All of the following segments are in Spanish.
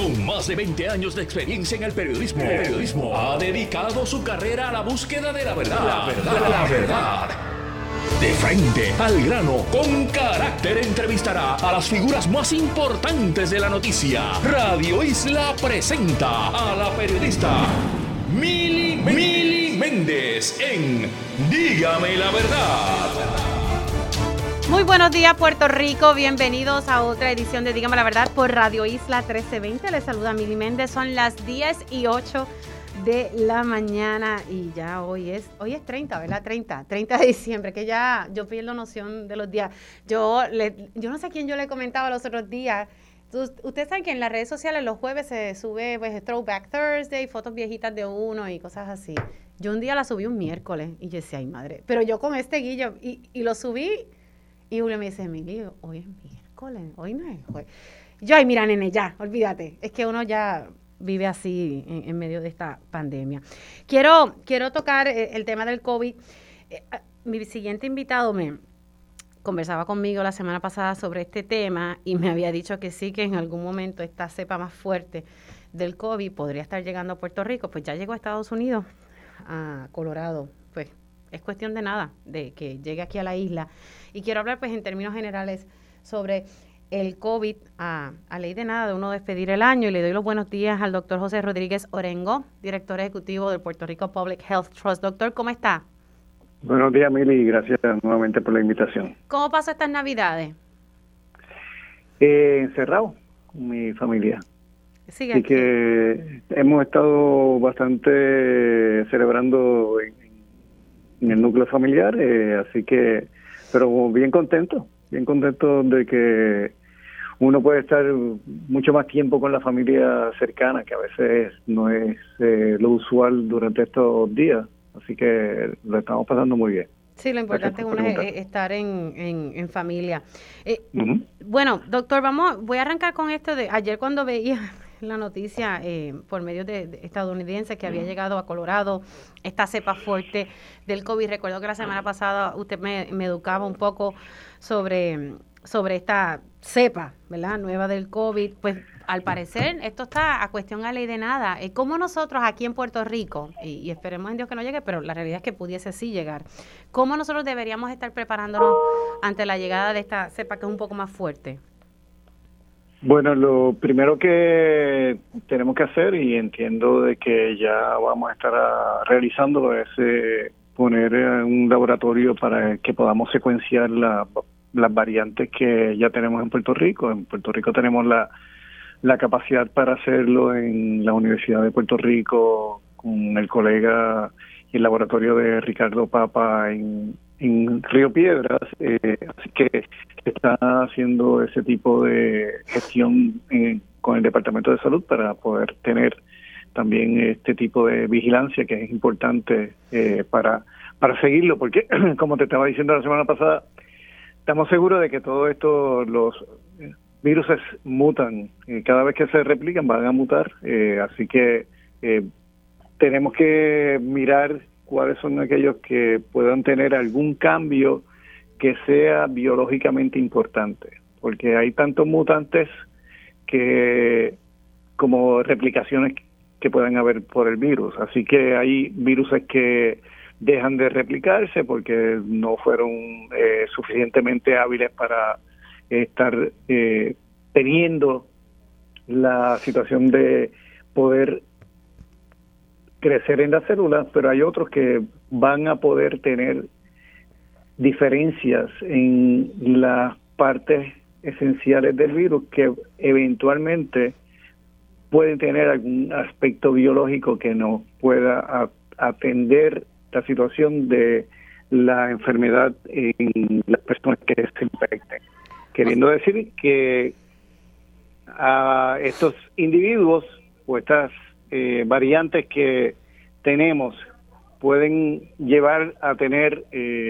Con más de 20 años de experiencia en el periodismo, ha dedicado su carrera a la búsqueda de la verdad. La verdad. De frente, al grano, con carácter, entrevistará a las figuras más importantes de la noticia. Radio Isla presenta a la periodista Mili Méndez en Dígame la Verdad. Muy buenos días, Puerto Rico. Bienvenidos a otra edición de Dígame la Verdad por Radio Isla 1320. Les saluda Mili Méndez. Son las 10:08 de la mañana y ya hoy es 30, ¿verdad? 30 de diciembre, que ya yo pierdo noción de los días. Yo no sé a quién yo le comentaba los otros días. Ustedes saben que en las redes sociales los jueves se sube pues, Throwback Thursday, fotos viejitas de uno y cosas así. Yo un día la subí un miércoles y yo decía, ay madre, pero yo con este guillo y lo subí. Y Julio me dice, Emilio, hoy es miércoles, hoy no es jueves. Yo, ay, mira, nene, ya, olvídate. Es que uno ya vive así en medio de esta pandemia. Quiero tocar el tema del COVID. Mi siguiente invitado me conversaba conmigo la semana pasada sobre este tema y me había dicho que sí, que en algún momento esta cepa más fuerte del COVID podría estar llegando a Puerto Rico. Pues ya llegó a Estados Unidos, a Colorado, pues. Es cuestión de nada, de que llegue aquí a la isla. Y quiero hablar, pues, en términos generales sobre el COVID, a ley de nada de uno despedir el año. Y le doy los buenos días al doctor José Rodríguez Orengo, director ejecutivo del Puerto Rico Public Health Trust. Doctor, ¿cómo está? Buenos días, Mili, y gracias nuevamente por la invitación. ¿Cómo pasó estas Navidades? Encerrado con mi familia. Sigue Así aquí. que hemos estado bastante celebrando en el núcleo familiar, así que, pero bien contento de que uno puede estar mucho más tiempo con la familia cercana, que a veces no es lo usual durante estos días, así que lo estamos pasando muy bien. Sí, lo importante es estar en familia. Uh-huh. Bueno, doctor, voy a arrancar con esto de ayer cuando veía la noticia por medios de estadounidenses que había llegado a Colorado esta cepa fuerte del COVID. Recuerdo que la semana pasada usted me educaba un poco sobre esta cepa, ¿verdad? Nueva del COVID. Pues al parecer esto está a cuestión a ley de nada. ¿Cómo nosotros aquí en Puerto Rico, y esperemos en Dios que no llegue, pero la realidad es que pudiese sí llegar, cómo nosotros deberíamos estar preparándonos ante la llegada de esta cepa que es un poco más fuerte? Bueno, lo primero que tenemos que hacer, y entiendo de que ya vamos a estar realizándolo, es poner un laboratorio para que podamos secuenciar las variantes que ya tenemos en Puerto Rico. En Puerto Rico tenemos la capacidad para hacerlo en la Universidad de Puerto Rico, con el colega y el laboratorio de Ricardo Papa en Río Piedras, así que está haciendo ese tipo de gestión con el Departamento de Salud para poder tener también este tipo de vigilancia que es importante para seguirlo, porque como te estaba diciendo la semana pasada, estamos seguros de que todo esto, los virus mutan, cada vez que se replican van a mutar, así que tenemos que mirar cuáles son aquellos que puedan tener algún cambio que sea biológicamente importante, porque hay tantos mutantes que como replicaciones que puedan haber por el virus, así que hay virus que dejan de replicarse porque no fueron suficientemente hábiles para estar teniendo la situación de poder crecer en las células, pero hay otros que van a poder tener diferencias en las partes esenciales del virus que eventualmente pueden tener algún aspecto biológico que nos pueda atender la situación de la enfermedad en las personas que se infecten. Queriendo decir que a estos individuos o estas variantes que tenemos pueden llevar a tener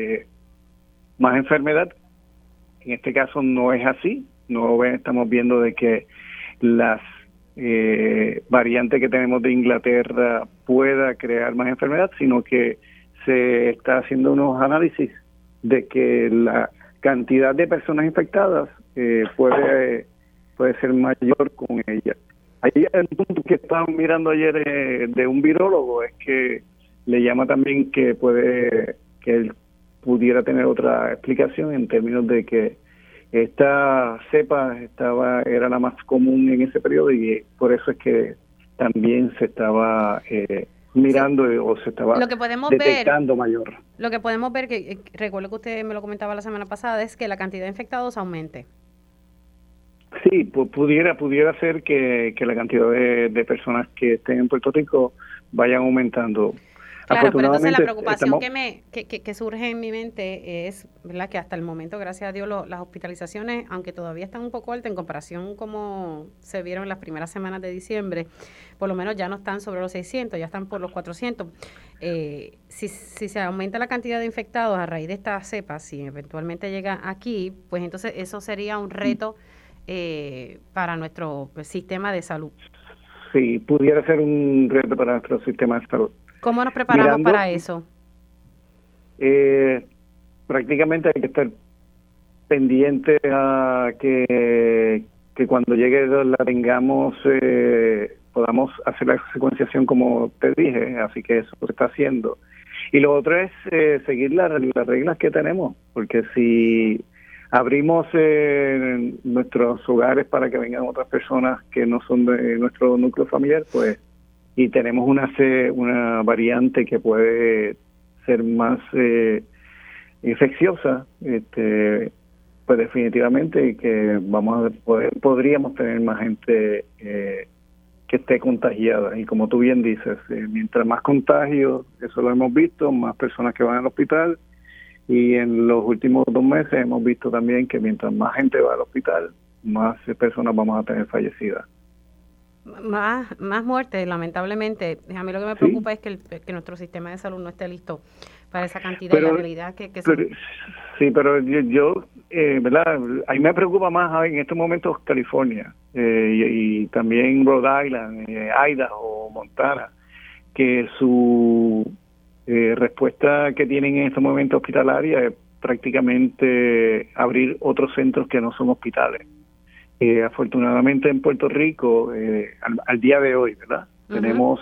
más enfermedad. En este caso no es así. No estamos viendo de que las variantes que tenemos de Inglaterra pueda crear más enfermedad, sino que se está haciendo unos análisis de que la cantidad de personas infectadas puede ser mayor con ella. Ahí el punto que estaba mirando ayer de un virólogo es que le llama también que él pudiera tener otra explicación en términos de que esta cepa era la más común en ese periodo y por eso es que también se estaba mirando o se estaba detectando mayor. Lo que podemos ver, que recuerdo que usted me lo comentaba la semana pasada, es que la cantidad de infectados aumente. Sí, pudiera ser que la cantidad de personas que estén en Puerto Rico vayan aumentando. Claro, pero entonces la preocupación que surge en mi mente es, ¿verdad?, que hasta el momento, gracias a Dios, las hospitalizaciones, aunque todavía están un poco altas en comparación como se vieron en las primeras semanas de diciembre, por lo menos ya no están sobre los 600, ya están por los 400. Si se aumenta la cantidad de infectados a raíz de esta cepa, si eventualmente llega aquí, pues entonces eso sería un reto para nuestro sistema de salud. Sí, pudiera ser un reto para nuestro sistema de salud. ¿Cómo nos preparamos para eso? Prácticamente hay que estar pendiente a que cuando llegue la tengamos, podamos hacer la secuenciación como te dije, así que eso se está haciendo. Y lo otro es seguir las reglas que tenemos, porque si abrimos nuestros hogares para que vengan otras personas que no son de nuestro núcleo familiar, pues, y tenemos una variante que puede ser más infecciosa, pues definitivamente que podríamos tener más gente que esté contagiada. Y como tú bien dices, mientras más contagios, eso lo hemos visto, más personas que van al hospital. Y en los últimos 2 meses hemos visto también que mientras más gente va al hospital, más personas vamos a tener fallecidas. Más muertes, lamentablemente. A mí lo que me preocupa es que nuestro sistema de salud no esté listo para esa cantidad, y la realidad que sí, pero yo ¿verdad? A mí me preocupa más en estos momentos California y también Rhode Island, Idaho, Montana, que su respuesta que tienen en estos momentos hospitalaria es prácticamente abrir otros centros que no son hospitales. Afortunadamente en Puerto Rico, al día de hoy, ¿verdad? Uh-huh. Tenemos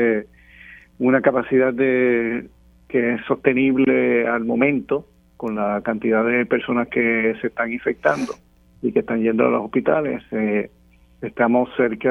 una capacidad que es sostenible al momento con la cantidad de personas que se están infectando y que están yendo a los hospitales. Estamos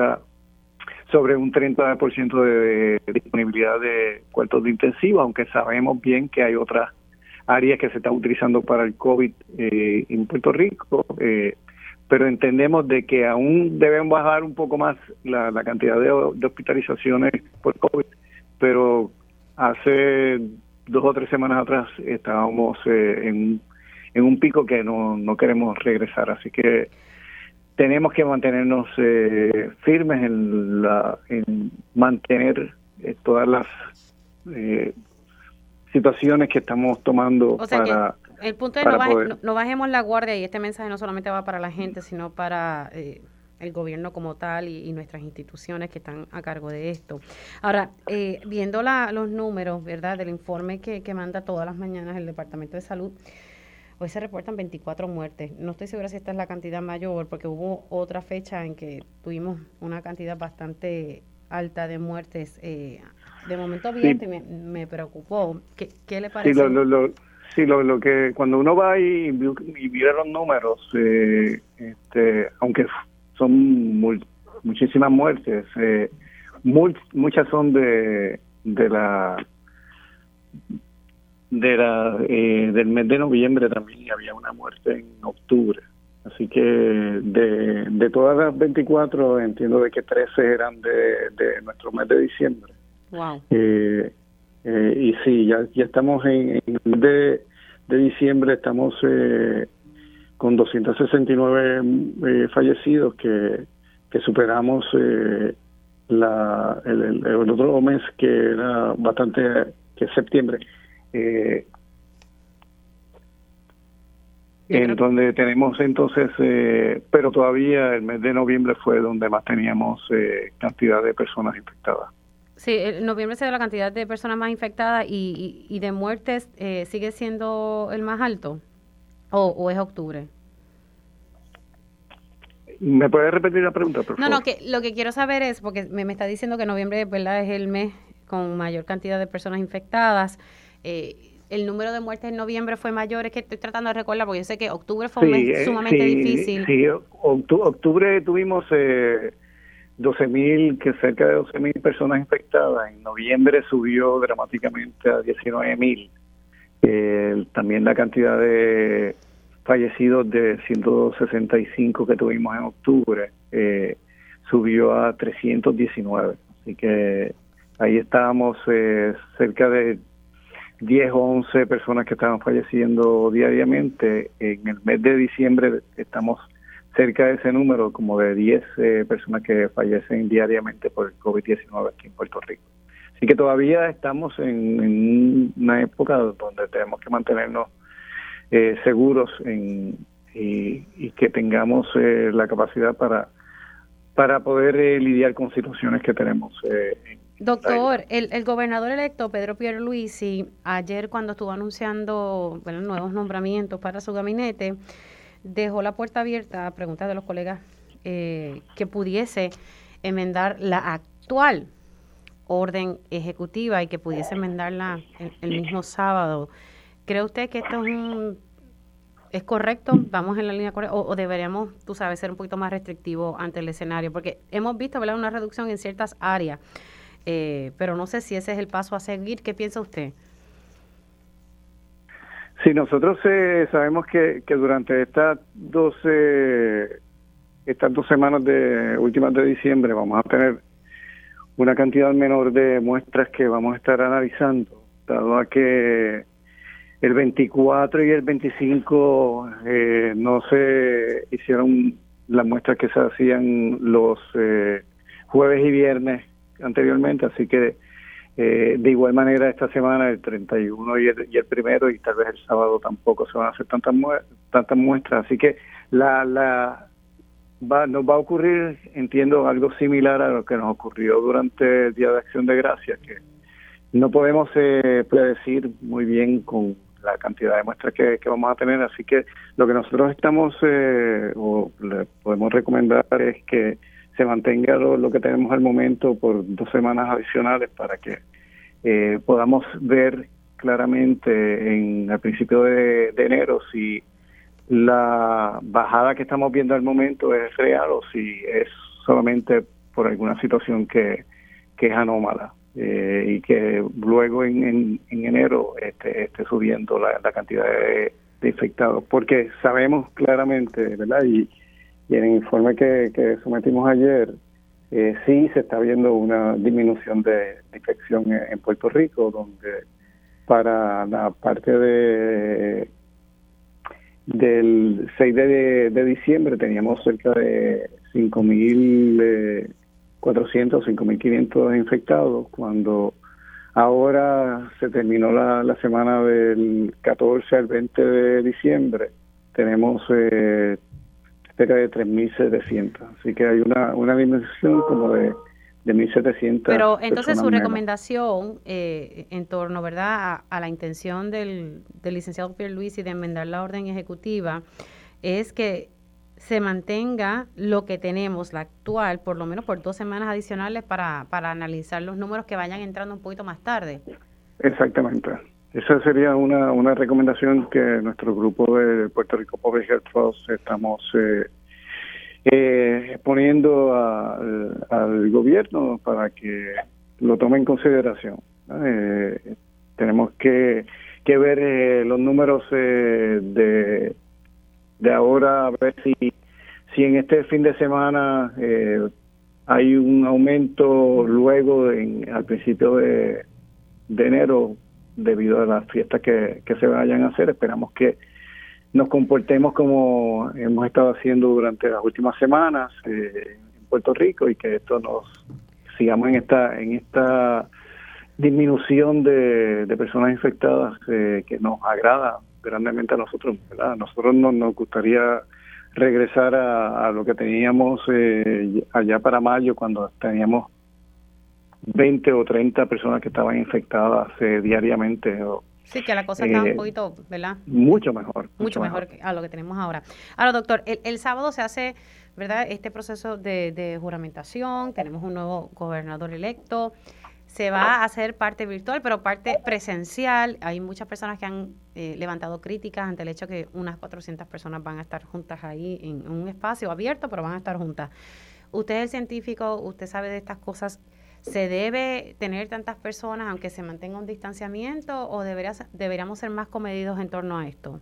sobre un 30% de disponibilidad de cuartos de intensivo, aunque sabemos bien que hay otras áreas que se están utilizando para el COVID en Puerto Rico, pero entendemos de que aún deben bajar un poco más la cantidad de hospitalizaciones por COVID, pero hace 2 o 3 semanas atrás estábamos en un pico que no queremos regresar, así que tenemos que mantenernos firmes en mantener todas las situaciones que estamos tomando. O sea para que el punto es no bajemos la guardia, y este mensaje no solamente va para la gente, sino para el gobierno como tal y nuestras instituciones que están a cargo de esto. Ahora, viendo los números, ¿verdad?, del informe que manda todas las mañanas el Departamento de Salud, hoy se reportan 24 muertes. No estoy segura si esta es la cantidad mayor, porque hubo otra fecha en que tuvimos una cantidad bastante alta de muertes. De momento bien, sí. me preocupó. ¿Qué le parece? Sí, lo que cuando uno va y mira los números, aunque son muchísimas muertes, muchas son del mes de noviembre. También había una muerte en octubre, así que de todas las 24 entiendo de que 13 eran de nuestro mes de diciembre. Wow. Y sí, ya estamos en el mes de diciembre, estamos con 269 fallecidos que superamos el otro mes, que era bastante, que es septiembre, en donde tenemos entonces, pero todavía el mes de noviembre fue donde más teníamos cantidad de personas infectadas. Sí, en noviembre se da la cantidad de personas más infectadas y de muertes, ¿sigue siendo el más alto o es octubre? ¿Me puedes repetir la pregunta, por favor? No, que lo que quiero saber es, porque me está diciendo que noviembre, ¿verdad?, es el mes con mayor cantidad de personas infectadas. El número de muertes en noviembre fue mayor, es que estoy tratando de recordar, porque yo sé que octubre fue un mes sumamente difícil. Sí, octubre tuvimos 12,000, que cerca de 12,000 personas infectadas. En noviembre subió dramáticamente a 19,000. También la cantidad de fallecidos de 165 que tuvimos en octubre subió a 319. Así que ahí estábamos cerca de 10 o 11 personas que estaban falleciendo diariamente. En el mes de diciembre estamos cerca de ese número, como de 10 personas que fallecen diariamente por el COVID-19 aquí en Puerto Rico. Así que todavía estamos en una época donde tenemos que mantenernos seguros y que tengamos la capacidad para poder lidiar con situaciones que tenemos. Doctor, el gobernador electo Pedro Pierluisi, ayer cuando estuvo anunciando nuevos nombramientos para su gabinete, dejó la puerta abierta a preguntas de los colegas que pudiese enmendar la actual orden ejecutiva y que pudiese enmendarla el mismo sábado. ¿Cree usted que esto es correcto? ¿Vamos en la línea correcta? ¿O deberíamos, ser un poquito más restrictivo ante el escenario? Porque hemos visto, ¿verdad?, una reducción en ciertas áreas, pero no sé si ese es el paso a seguir. ¿Qué piensa usted? Sí, nosotros sabemos que durante estas 2 semanas últimas de diciembre vamos a tener una cantidad menor de muestras que vamos a estar analizando, dado a que el 24 y el 25 no se hicieron las muestras que se hacían los jueves y viernes anteriormente, así que de igual manera esta semana, el 31 y el primero, y tal vez el sábado tampoco se van a hacer tantas muestras, así que nos va a ocurrir, entiendo, algo similar a lo que nos ocurrió durante el Día de Acción de Gracias, que no podemos predecir muy bien con la cantidad de muestras que vamos a tener, así que lo que nosotros estamos o le podemos recomendar es que se mantenga lo que tenemos al momento por 2 semanas adicionales para que podamos ver claramente al principio de enero si la bajada que estamos viendo al momento es real o si es solamente por alguna situación que es anómala y que luego en enero esté subiendo la cantidad de infectados, porque sabemos claramente, ¿verdad? Y en el informe que sometimos ayer, sí se está viendo una disminución de infección en Puerto Rico, donde para la parte del 6 de diciembre teníamos cerca de 5,400, 5,500 infectados, cuando ahora se terminó la semana del 14 al 20 de diciembre, tenemos cerca de 3,700. Así que hay una disminución como de 1,700. Pero entonces su recomendación en torno, ¿verdad?, a la intención del licenciado Pierluisi de enmendar la orden ejecutiva es que se mantenga lo que tenemos, la actual, por lo menos por 2 semanas adicionales para analizar los números que vayan entrando un poquito más tarde. Exactamente. Esa sería una recomendación que nuestro grupo de Puerto Rico Public Health Trust estamos poniendo al gobierno para que lo tome en consideración. Tenemos que ver los números de ahora, a ver si en este fin de semana hay un aumento luego al principio de enero debido a las fiestas que se vayan a hacer. Esperamos que nos comportemos como hemos estado haciendo durante las últimas semanas en Puerto Rico y que esto sigamos en esta disminución de personas infectadas que nos agrada grandemente a nosotros, ¿verdad? A nosotros nos gustaría regresar a lo que teníamos allá para mayo, cuando teníamos 20 o 30 personas que estaban infectadas diariamente. Sí, que la cosa está un poquito, ¿verdad? Mucho mejor. Mucho mejor a lo que tenemos ahora. Ahora, doctor, el sábado se hace ¿verdad? Este proceso de juramentación, tenemos un nuevo gobernador electo, se va a hacer parte virtual, pero parte presencial. Hay muchas personas que han levantado críticas ante el hecho que unas 400 personas van a estar juntas ahí en un espacio abierto, pero van a estar juntas. Usted es el científico, usted sabe de estas cosas. ¿Se debe tener tantas personas aunque se mantenga un distanciamiento o deberíamos ser más comedidos en torno a esto?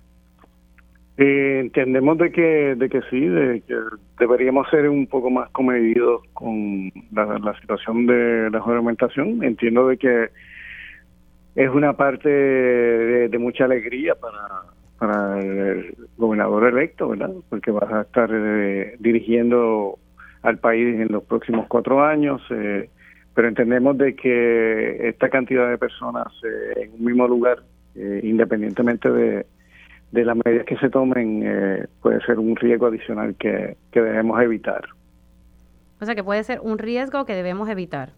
Entendemos de que sí, de que deberíamos ser un poco más comedidos con la situación de la juramentación. Entiendo de que es una parte de mucha alegría para el gobernador electo, ¿verdad? Porque vas a estar dirigiendo al país en los próximos 4 años, pero entendemos de que esta cantidad de personas en un mismo lugar, independientemente de las medidas que se tomen, puede ser un riesgo adicional que debemos evitar. O sea, que puede ser un riesgo que debemos evitar.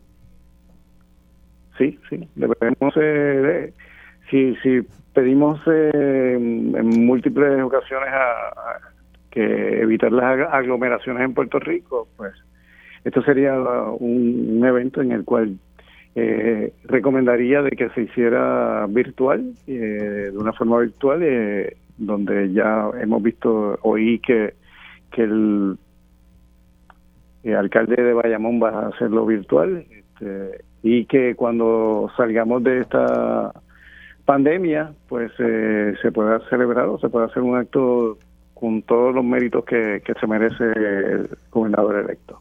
Sí, debemos, si pedimos en múltiples ocasiones que evitar las aglomeraciones en Puerto Rico, pues esto sería un evento en el cual recomendaría de que se hiciera virtual, de una forma virtual, donde ya hemos visto, oí que el alcalde de Bayamón va a hacerlo virtual, y que cuando salgamos de esta pandemia, pues se pueda celebrar o se pueda hacer un acto con todos los méritos que se merece el gobernador electo.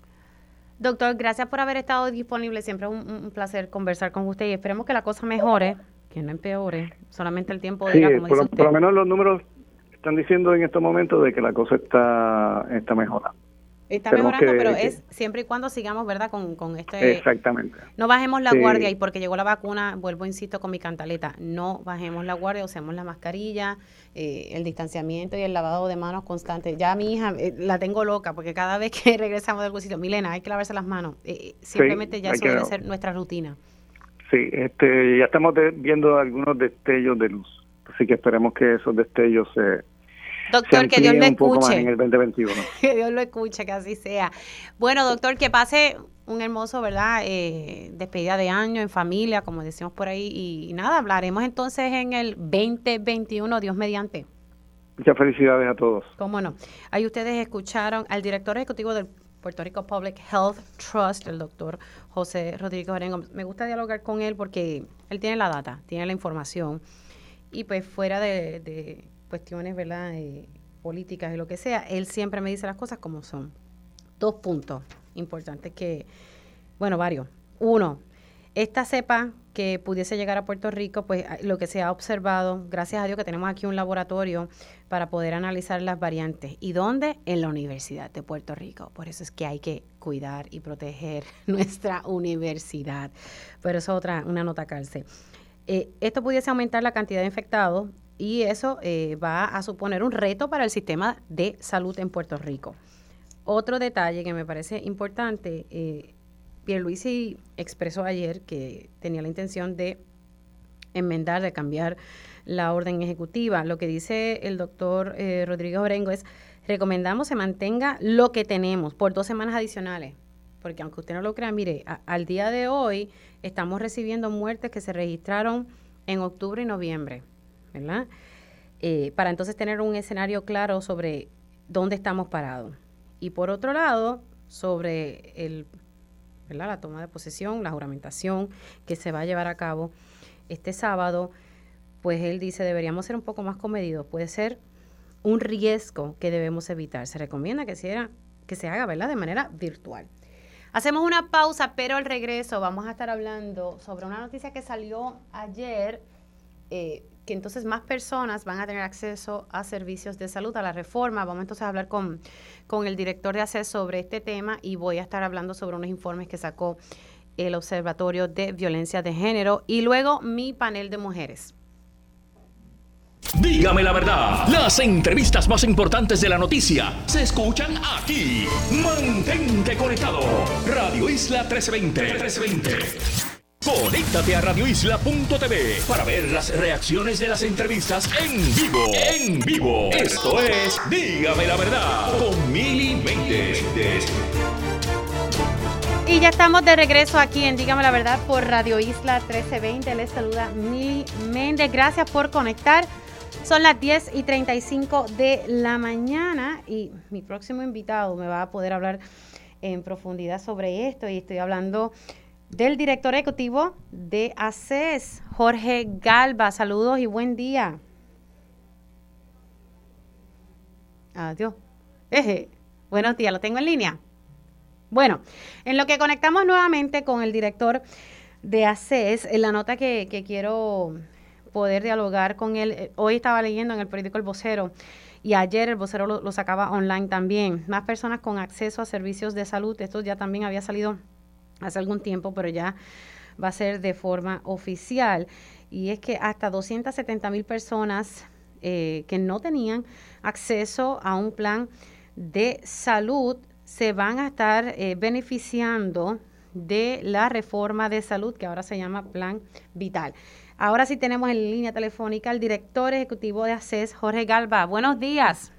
Doctor, gracias por haber estado disponible. Siempre es un placer conversar con usted y esperemos que la cosa mejore, que no empeore. Solamente el tiempo dirá, como dice usted. Por lo menos los números están diciendo en estos momentos de que la cosa está mejorando. Está mejorando, pero es siempre y cuando sigamos, ¿verdad? Con este... Exactamente. No bajemos la guardia y porque llegó la vacuna, vuelvo, insisto, con mi cantaleta, no bajemos la guardia, usemos la mascarilla, el distanciamiento y el lavado de manos constante. Ya mi hija la tengo loca porque cada vez que regresamos del sitio, Milena, hay que lavarse las manos. Simplemente ya eso debe ser nuestra rutina. Sí, ya estamos viendo algunos destellos de luz, así que esperemos que esos destellos Doctor, que Dios lo escuche. En el 2021. Que Dios lo escuche, que así sea. Bueno, doctor, que pase un hermoso, ¿verdad? Despedida de año en familia, como decimos por ahí. Y nada, hablaremos entonces en el 2021, Dios mediante. Muchas felicidades a todos. Cómo no. Ahí ustedes escucharon al director ejecutivo del Puerto Rico Public Health Trust, el doctor José Rodríguez Orengo. Me gusta dialogar con él porque él tiene la data, tiene la información. Y pues fuera de cuestiones, ¿verdad?, políticas y lo que sea, él siempre me dice las cosas como son. 2 puntos importantes que, bueno, varios. 1, esta cepa que pudiese llegar a Puerto Rico, pues lo que se ha observado, gracias a Dios que tenemos aquí un laboratorio para poder analizar las variantes. ¿Y dónde? En la Universidad de Puerto Rico. Por eso es que hay que cuidar y proteger nuestra universidad. Pero eso es una nota cárcel. Esto pudiese aumentar la cantidad de infectados y eso va a suponer un reto para el sistema de salud en Puerto Rico. Otro detalle que me parece importante, Pierluisi expresó ayer que tenía la intención de enmendar, de cambiar la orden ejecutiva. Lo que dice el doctor Rodríguez Orengo es, recomendamos se mantenga lo que tenemos por 2 semanas adicionales. Porque aunque usted no lo crea, mire, al día de hoy estamos recibiendo muertes que se registraron en octubre y noviembre, ¿verdad? Para entonces tener un escenario claro sobre dónde estamos parados. Y por otro lado, sobre ¿verdad?, la toma de posesión, la juramentación que se va a llevar a cabo este sábado, pues él dice deberíamos ser un poco más comedidos. Puede ser un riesgo que debemos evitar. Se recomienda que se haga, ¿verdad?, de manera virtual. Hacemos una pausa, pero al regreso vamos a estar hablando sobre una noticia que salió ayer, que entonces más personas van a tener acceso a servicios de salud, a la reforma. Vamos entonces a hablar con el director de ACES sobre este tema y voy a estar hablando sobre unos informes que sacó el Observatorio de Violencia de Género y luego mi panel de mujeres. Dígame la verdad, las entrevistas más importantes de la noticia se escuchan aquí. Mantente conectado. Radio Isla 1320. Conéctate a radioisla.tv para ver las reacciones de las entrevistas en vivo. En vivo. Esto es Dígame la Verdad con Mili Méndez. Y ya estamos de regreso aquí en Dígame la Verdad por Radio Isla 1320. Les saluda Mili Méndez. Gracias por conectar. Son las 10:35 de la mañana y mi próximo invitado me va a poder hablar en profundidad sobre esto. Y estoy hablando del director ejecutivo de ACES, Jorge Galva. Saludos y buen día. Adiós. Buenos días, ¿lo tengo en línea? Bueno, en lo que conectamos nuevamente con el director de ACES, en la nota que quiero poder dialogar con él, hoy estaba leyendo en el periódico El Vocero y ayer el Vocero lo sacaba online también. Más personas con acceso a servicios de salud, esto ya también había salido hace algún tiempo, pero ya va a ser de forma oficial. Y es que hasta 270,000 personas que no tenían acceso a un plan de salud se van a estar beneficiando de la reforma de salud que ahora se llama Plan Vital. Ahora sí tenemos en línea telefónica al director ejecutivo de ACES, Jorge Galva. Buenos días.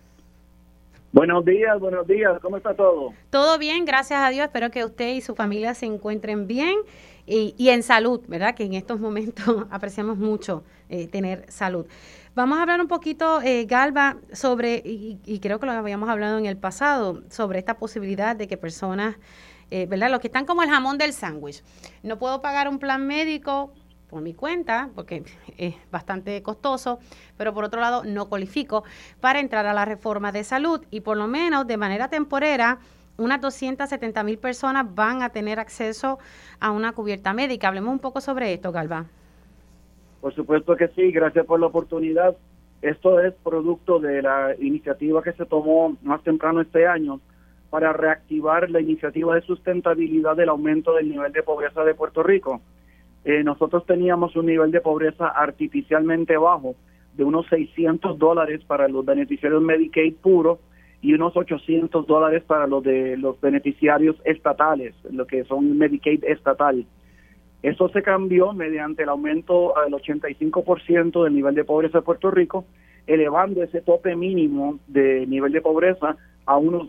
Buenos días, ¿cómo está todo? Todo bien, gracias a Dios, espero que usted y su familia se encuentren bien y en salud, ¿verdad? Que en estos momentos apreciamos mucho tener salud. Vamos a hablar un poquito, Galva, sobre, y creo que lo habíamos hablado en el pasado, sobre esta posibilidad de que personas, ¿verdad? Los que están como el jamón del sándwich, no puedo pagar un plan médico por mi cuenta, porque es bastante costoso, pero por otro lado no cualifico para entrar a la reforma de salud y por lo menos de manera temporera unas 270,000 personas van a tener acceso a una cubierta médica. Hablemos un poco sobre esto, Galva. Por supuesto que sí, gracias por la oportunidad. Esto es producto de la iniciativa que se tomó más temprano este año para reactivar la iniciativa de sustentabilidad del aumento del nivel de pobreza de Puerto Rico. Nosotros teníamos un nivel de pobreza artificialmente bajo de unos $600 para los beneficiarios Medicaid puro y unos $800 para los de los beneficiarios estatales, lo que son Medicaid estatal. Eso se cambió mediante el aumento al 85% del nivel de pobreza de Puerto Rico, elevando ese tope mínimo de nivel de pobreza a unos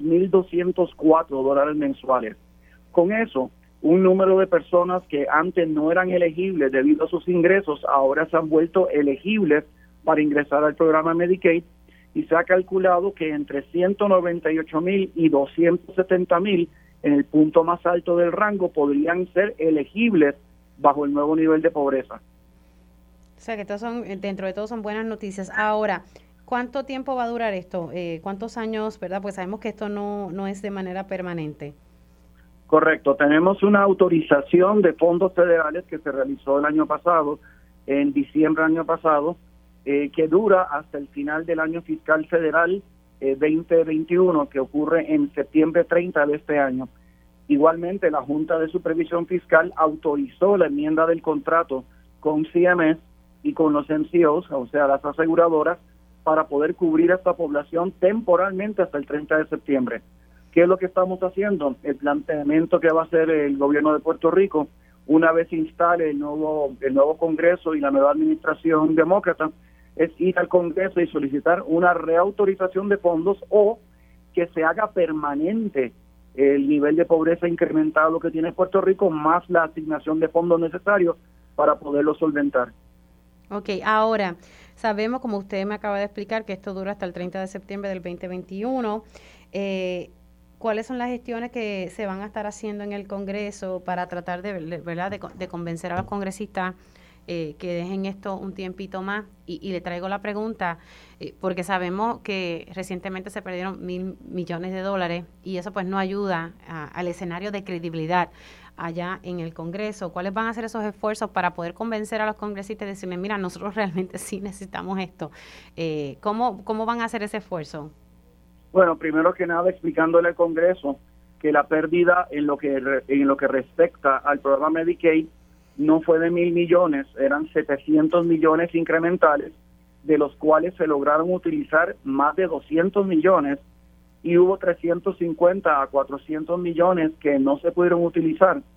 $1,204 mensuales. Con eso, un número de personas que antes no eran elegibles debido a sus ingresos, ahora se han vuelto elegibles para ingresar al programa Medicaid y se ha calculado que entre 198,000 y 270,000 en el punto más alto del rango podrían ser elegibles bajo el nuevo nivel de pobreza. O sea que dentro de todo son buenas noticias. Ahora, ¿cuánto tiempo va a durar esto? ¿Cuántos años, verdad? Pues sabemos que esto no es de manera permanente. Correcto, tenemos una autorización de fondos federales que se realizó el año pasado, en diciembre del año pasado, que dura hasta el final del año fiscal federal 2021, que ocurre en septiembre 30 de este año. Igualmente, la Junta de Supervisión Fiscal autorizó la enmienda del contrato con CMS y con los MCOs, o sea, las aseguradoras, para poder cubrir a esta población temporalmente hasta el 30 de septiembre. ¿Qué es lo que estamos haciendo? El planteamiento que va a hacer el gobierno de Puerto Rico, una vez instale el nuevo Congreso y la nueva administración demócrata, es ir al Congreso y solicitar una reautorización de fondos o que se haga permanente el nivel de pobreza incrementado que tiene Puerto Rico, más la asignación de fondos necesarios para poderlo solventar. Ok, ahora, sabemos, como usted me acaba de explicar, que esto dura hasta el 30 de septiembre del 2021. ¿Cuáles son las gestiones que se van a estar haciendo en el Congreso para tratar de convencer a los congresistas que dejen esto un tiempito más? Y le traigo la pregunta, porque sabemos que recientemente se perdieron $1,000 millones y eso pues no ayuda al escenario de credibilidad allá en el Congreso. ¿Cuáles van a ser esos esfuerzos para poder convencer a los congresistas y decirles, mira, nosotros realmente sí necesitamos esto? ¿Cómo van a hacer ese esfuerzo? Bueno, primero que nada explicándole al Congreso que la pérdida en lo que respecta al programa Medicaid no fue de 1,000 millones, eran 700 millones incrementales, de los cuales se lograron utilizar más de 200 millones y hubo 350 a 400 millones que no se pudieron utilizar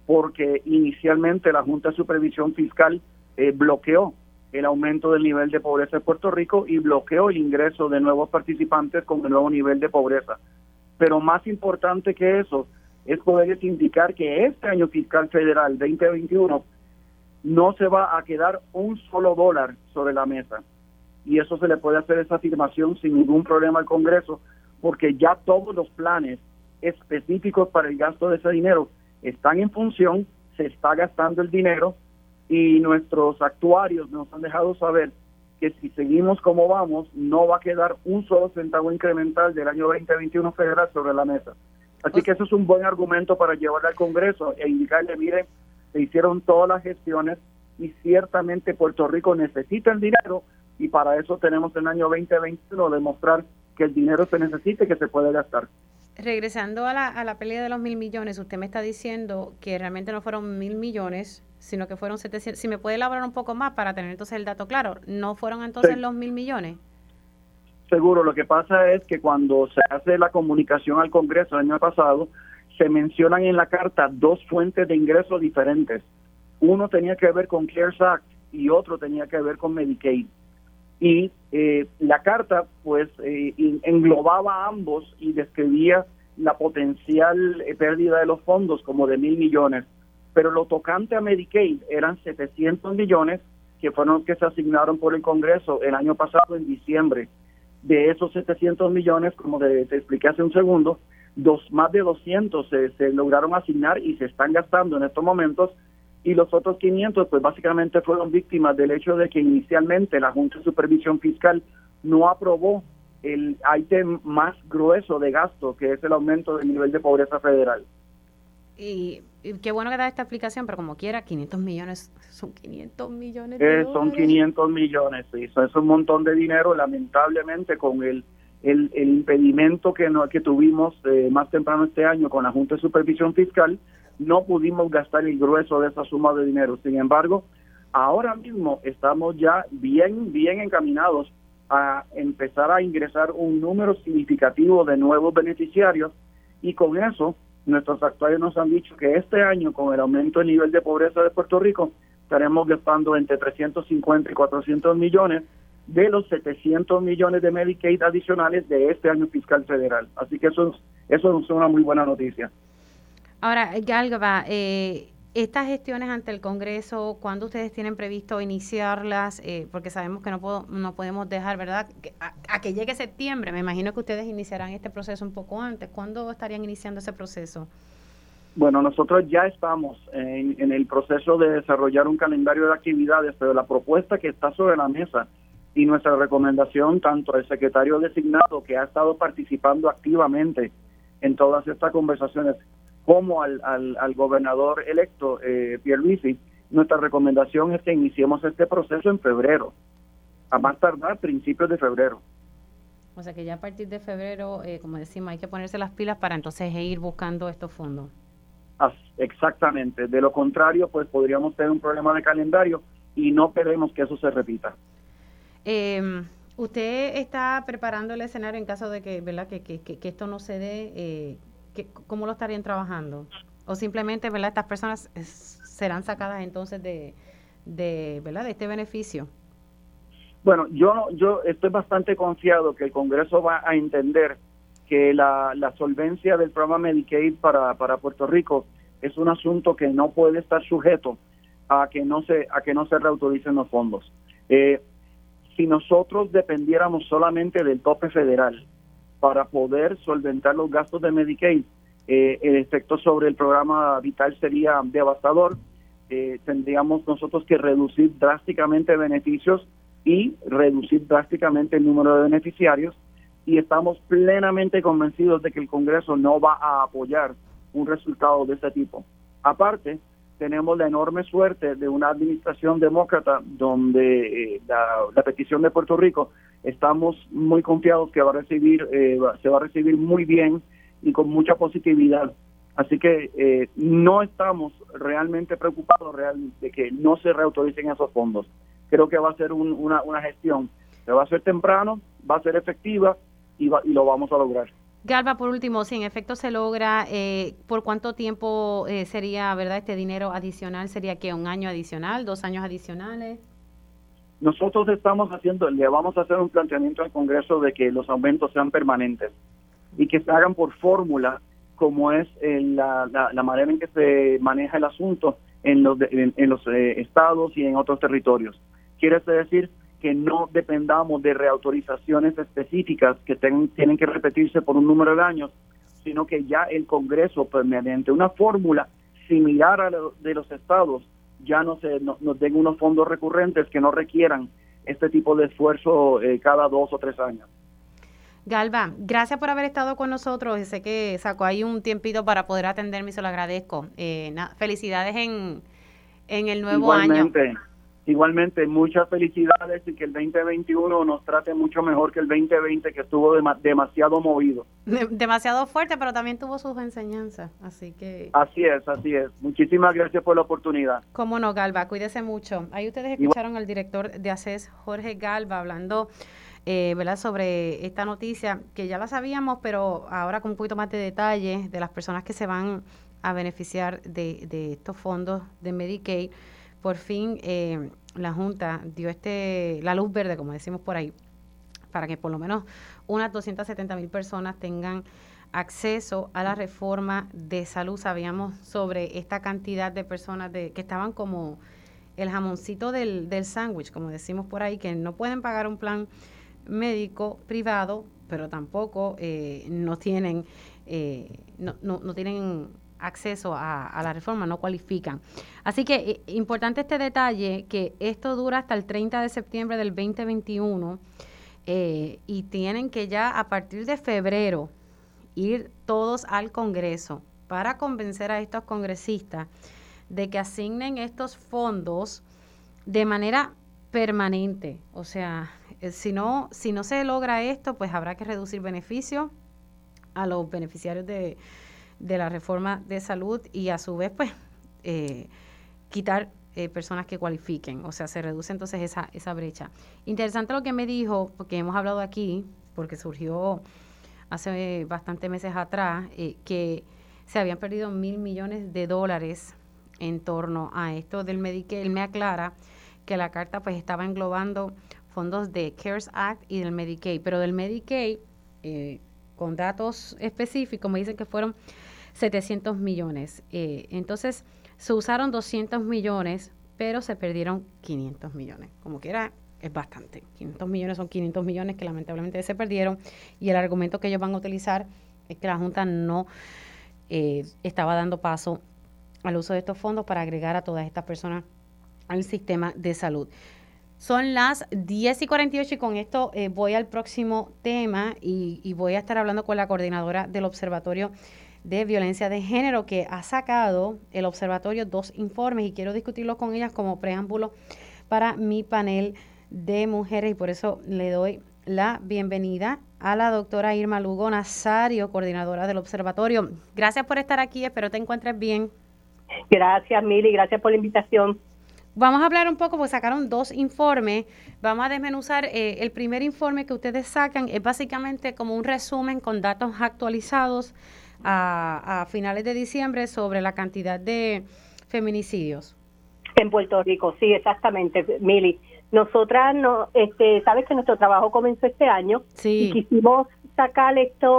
porque inicialmente la Junta de Supervisión Fiscal bloqueó el aumento del nivel de pobreza de Puerto Rico y bloqueó el ingreso de nuevos participantes con el nuevo nivel de pobreza. Pero más importante que eso es poderles indicar que este año fiscal federal 2021 no se va a quedar un solo dólar sobre la mesa. Y eso se le puede hacer esa afirmación sin ningún problema al Congreso, porque ya todos los planes específicos para el gasto de ese dinero están en función, se está gastando el dinero, y nuestros actuarios nos han dejado saber que si seguimos como vamos, no va a quedar un solo centavo incremental del año 2021 federal sobre la mesa. Así que eso es un buen argumento para llevarle al Congreso e indicarle, miren, se hicieron todas las gestiones y ciertamente Puerto Rico necesita el dinero, y para eso tenemos el año 2021 demostrar que el dinero se necesita y que se puede gastar. Regresando a la pelea de los 1,000 millones, usted me está diciendo que realmente no fueron 1,000 millones, sino que fueron 700. Si me puede elaborar un poco más para tener entonces el dato claro, ¿no fueron entonces los 1,000 millones? Seguro, lo que pasa es que cuando se hace la comunicación al Congreso el año pasado, se mencionan en la carta dos fuentes de ingresos diferentes. Uno tenía que ver con CARES Act y otro tenía que ver con Medicaid. Y la carta pues englobaba a ambos y describía la potencial pérdida de los fondos como de 1,000 millones. Pero lo tocante a Medicaid eran 700 millones que fueron los que se asignaron por el Congreso el año pasado en diciembre. De esos 700 millones, como te expliqué hace un segundo, más de 200 se lograron asignar y se están gastando en estos momentos, y los otros 500 pues básicamente fueron víctimas del hecho de que inicialmente la Junta de Supervisión Fiscal no aprobó el ítem más grueso de gasto, que es el aumento del nivel de pobreza federal. Y qué bueno que da esta explicación, pero como quiera, 500 millones, son 500 millones de dólares. Son 500 millones, sí, eso es un montón de dinero, lamentablemente con el impedimento que tuvimos más temprano este año con la Junta de Supervisión Fiscal, no pudimos gastar el grueso de esa suma de dinero. Sin embargo, ahora mismo estamos ya bien encaminados a empezar a ingresar un número significativo de nuevos beneficiarios, y con eso nuestros actuarios nos han dicho que este año, con el aumento del nivel de pobreza de Puerto Rico, estaremos gastando entre 350 y 400 millones de los 700 millones de Medicaid adicionales de este año fiscal federal. Así que eso es una muy buena noticia. Ahora, Galva, estas gestiones ante el Congreso, ¿cuándo ustedes tienen previsto iniciarlas? Porque sabemos que no podemos dejar, ¿verdad?, a que llegue septiembre. Me imagino que ustedes iniciarán este proceso un poco antes. ¿Cuándo estarían iniciando ese proceso? Bueno, nosotros ya estamos en el proceso de desarrollar un calendario de actividades, pero la propuesta que está sobre la mesa y nuestra recomendación, tanto al secretario designado, que ha estado participando activamente en todas estas conversaciones, como al gobernador electo, Pierluisi, nuestra recomendación es que iniciemos este proceso en febrero, a más tardar principios de febrero. O sea que ya a partir de febrero, como decimos, hay que ponerse las pilas para entonces ir buscando estos fondos. Exactamente, de lo contrario, pues podríamos tener un problema de calendario y no queremos que eso se repita. ¿Usted está preparando el escenario en caso de que, ¿verdad?, que esto no se dé? ¿Cómo lo estarían trabajando? O simplemente, ¿verdad?, estas personas serán sacadas entonces de ¿verdad?, de este beneficio. Bueno, yo estoy bastante confiado que el Congreso va a entender que la solvencia del programa Medicaid para Puerto Rico es un asunto que no puede estar sujeto a que no se reautoricen los fondos. Si nosotros dependiéramos solamente del tope federal para poder solventar los gastos de Medicaid, el efecto sobre el programa vital sería devastador. Tendríamos nosotros que reducir drásticamente beneficios y reducir drásticamente el número de beneficiarios, y estamos plenamente convencidos de que el Congreso no va a apoyar un resultado de este tipo. Aparte, tenemos la enorme suerte de una administración demócrata donde la petición de Puerto Rico, estamos muy confiados que se va a recibir muy bien y con mucha positividad. Así que no estamos realmente preocupados de que no se reautoricen esos fondos. Creo que va a ser una gestión que va a ser temprano, va a ser efectiva y lo vamos a lograr. Galva, por último, si en efecto se logra, ¿por cuánto tiempo sería, verdad, este dinero adicional? ¿Sería que un año adicional, 2 años adicionales? Nosotros le vamos a hacer un planteamiento al Congreso de que los aumentos sean permanentes y que se hagan por fórmula, como es la manera en que se maneja el asunto en los estados y en otros territorios. Quiere decir que no dependamos de reautorizaciones específicas que tienen que repetirse por un número de años, sino que ya el Congreso, pues, mediante una fórmula similar a la de los estados, ya nos den unos fondos recurrentes que no requieran este tipo de esfuerzo cada 2 o 3 años. Galva, gracias por haber estado con nosotros. Sé que sacó ahí un tiempito para poder atenderme y se lo agradezco. Felicidades en el nuevo año. Igualmente, muchas felicidades y que el 2021 nos trate mucho mejor que el 2020, que estuvo demasiado movido. Demasiado fuerte, pero también tuvo sus enseñanzas, así que... Así es. Muchísimas gracias por la oportunidad. Cómo no, Galva, cuídese mucho. Ahí ustedes escucharon al director de ACES, Jorge Galva, hablando ¿verdad? Sobre esta noticia, que ya la sabíamos, pero ahora con un poquito más de detalle de las personas que se van a beneficiar de estos fondos de Medicaid. Por fin la Junta dio la luz verde, como decimos por ahí, para que por lo menos unas 270,000 personas tengan acceso a la reforma de salud. Sabíamos sobre esta cantidad de personas que estaban como el jamoncito del sándwich, como decimos por ahí, que no pueden pagar un plan médico privado, pero tampoco no tienen acceso a la reforma, no cualifican. Así que importante este detalle, que esto dura hasta el 30 de septiembre del 2021 y tienen que ya a partir de febrero ir todos al Congreso para convencer a estos congresistas de que asignen estos fondos de manera permanente. O sea, si no se logra esto, pues habrá que reducir beneficios a los beneficiarios de la reforma de salud y a su vez pues quitar personas que cualifiquen, o sea, se reduce entonces esa brecha. Interesante lo que me dijo, porque hemos hablado aquí, porque surgió hace bastantes meses atrás, que se habían perdido $1,000 millones en torno a esto del Medicaid. Él me aclara que la carta pues estaba englobando fondos de CARES Act y del Medicaid, pero del Medicaid, con datos específicos, me dicen que fueron 700 millones. Entonces, se usaron 200 millones, pero se perdieron 500 millones. Como quiera, es bastante. 500 millones son 500 millones que lamentablemente se perdieron. Y el argumento que ellos van a utilizar es que la Junta no estaba dando paso al uso de estos fondos para agregar a todas estas personas al sistema de salud. Son las 10:48 y con esto voy al próximo tema y voy a estar hablando con la coordinadora del Observatorio de Violencia de Género, que ha sacado el observatorio 2 informes y quiero discutirlo con ellas como preámbulo para mi panel de mujeres, y por eso le doy la bienvenida a la doctora Irma Lugo Nazario, coordinadora del observatorio. Gracias por estar aquí, espero te encuentres bien. Gracias, Mili, gracias por la invitación. Vamos a hablar un poco, pues sacaron 2 informes, vamos a desmenuzar. El primer informe que ustedes sacan es básicamente como un resumen con datos actualizados a finales de diciembre sobre la cantidad de feminicidios. En Puerto Rico, sí, exactamente, Mili. Nosotras, sabes que nuestro trabajo comenzó este año, sí, y quisimos sacar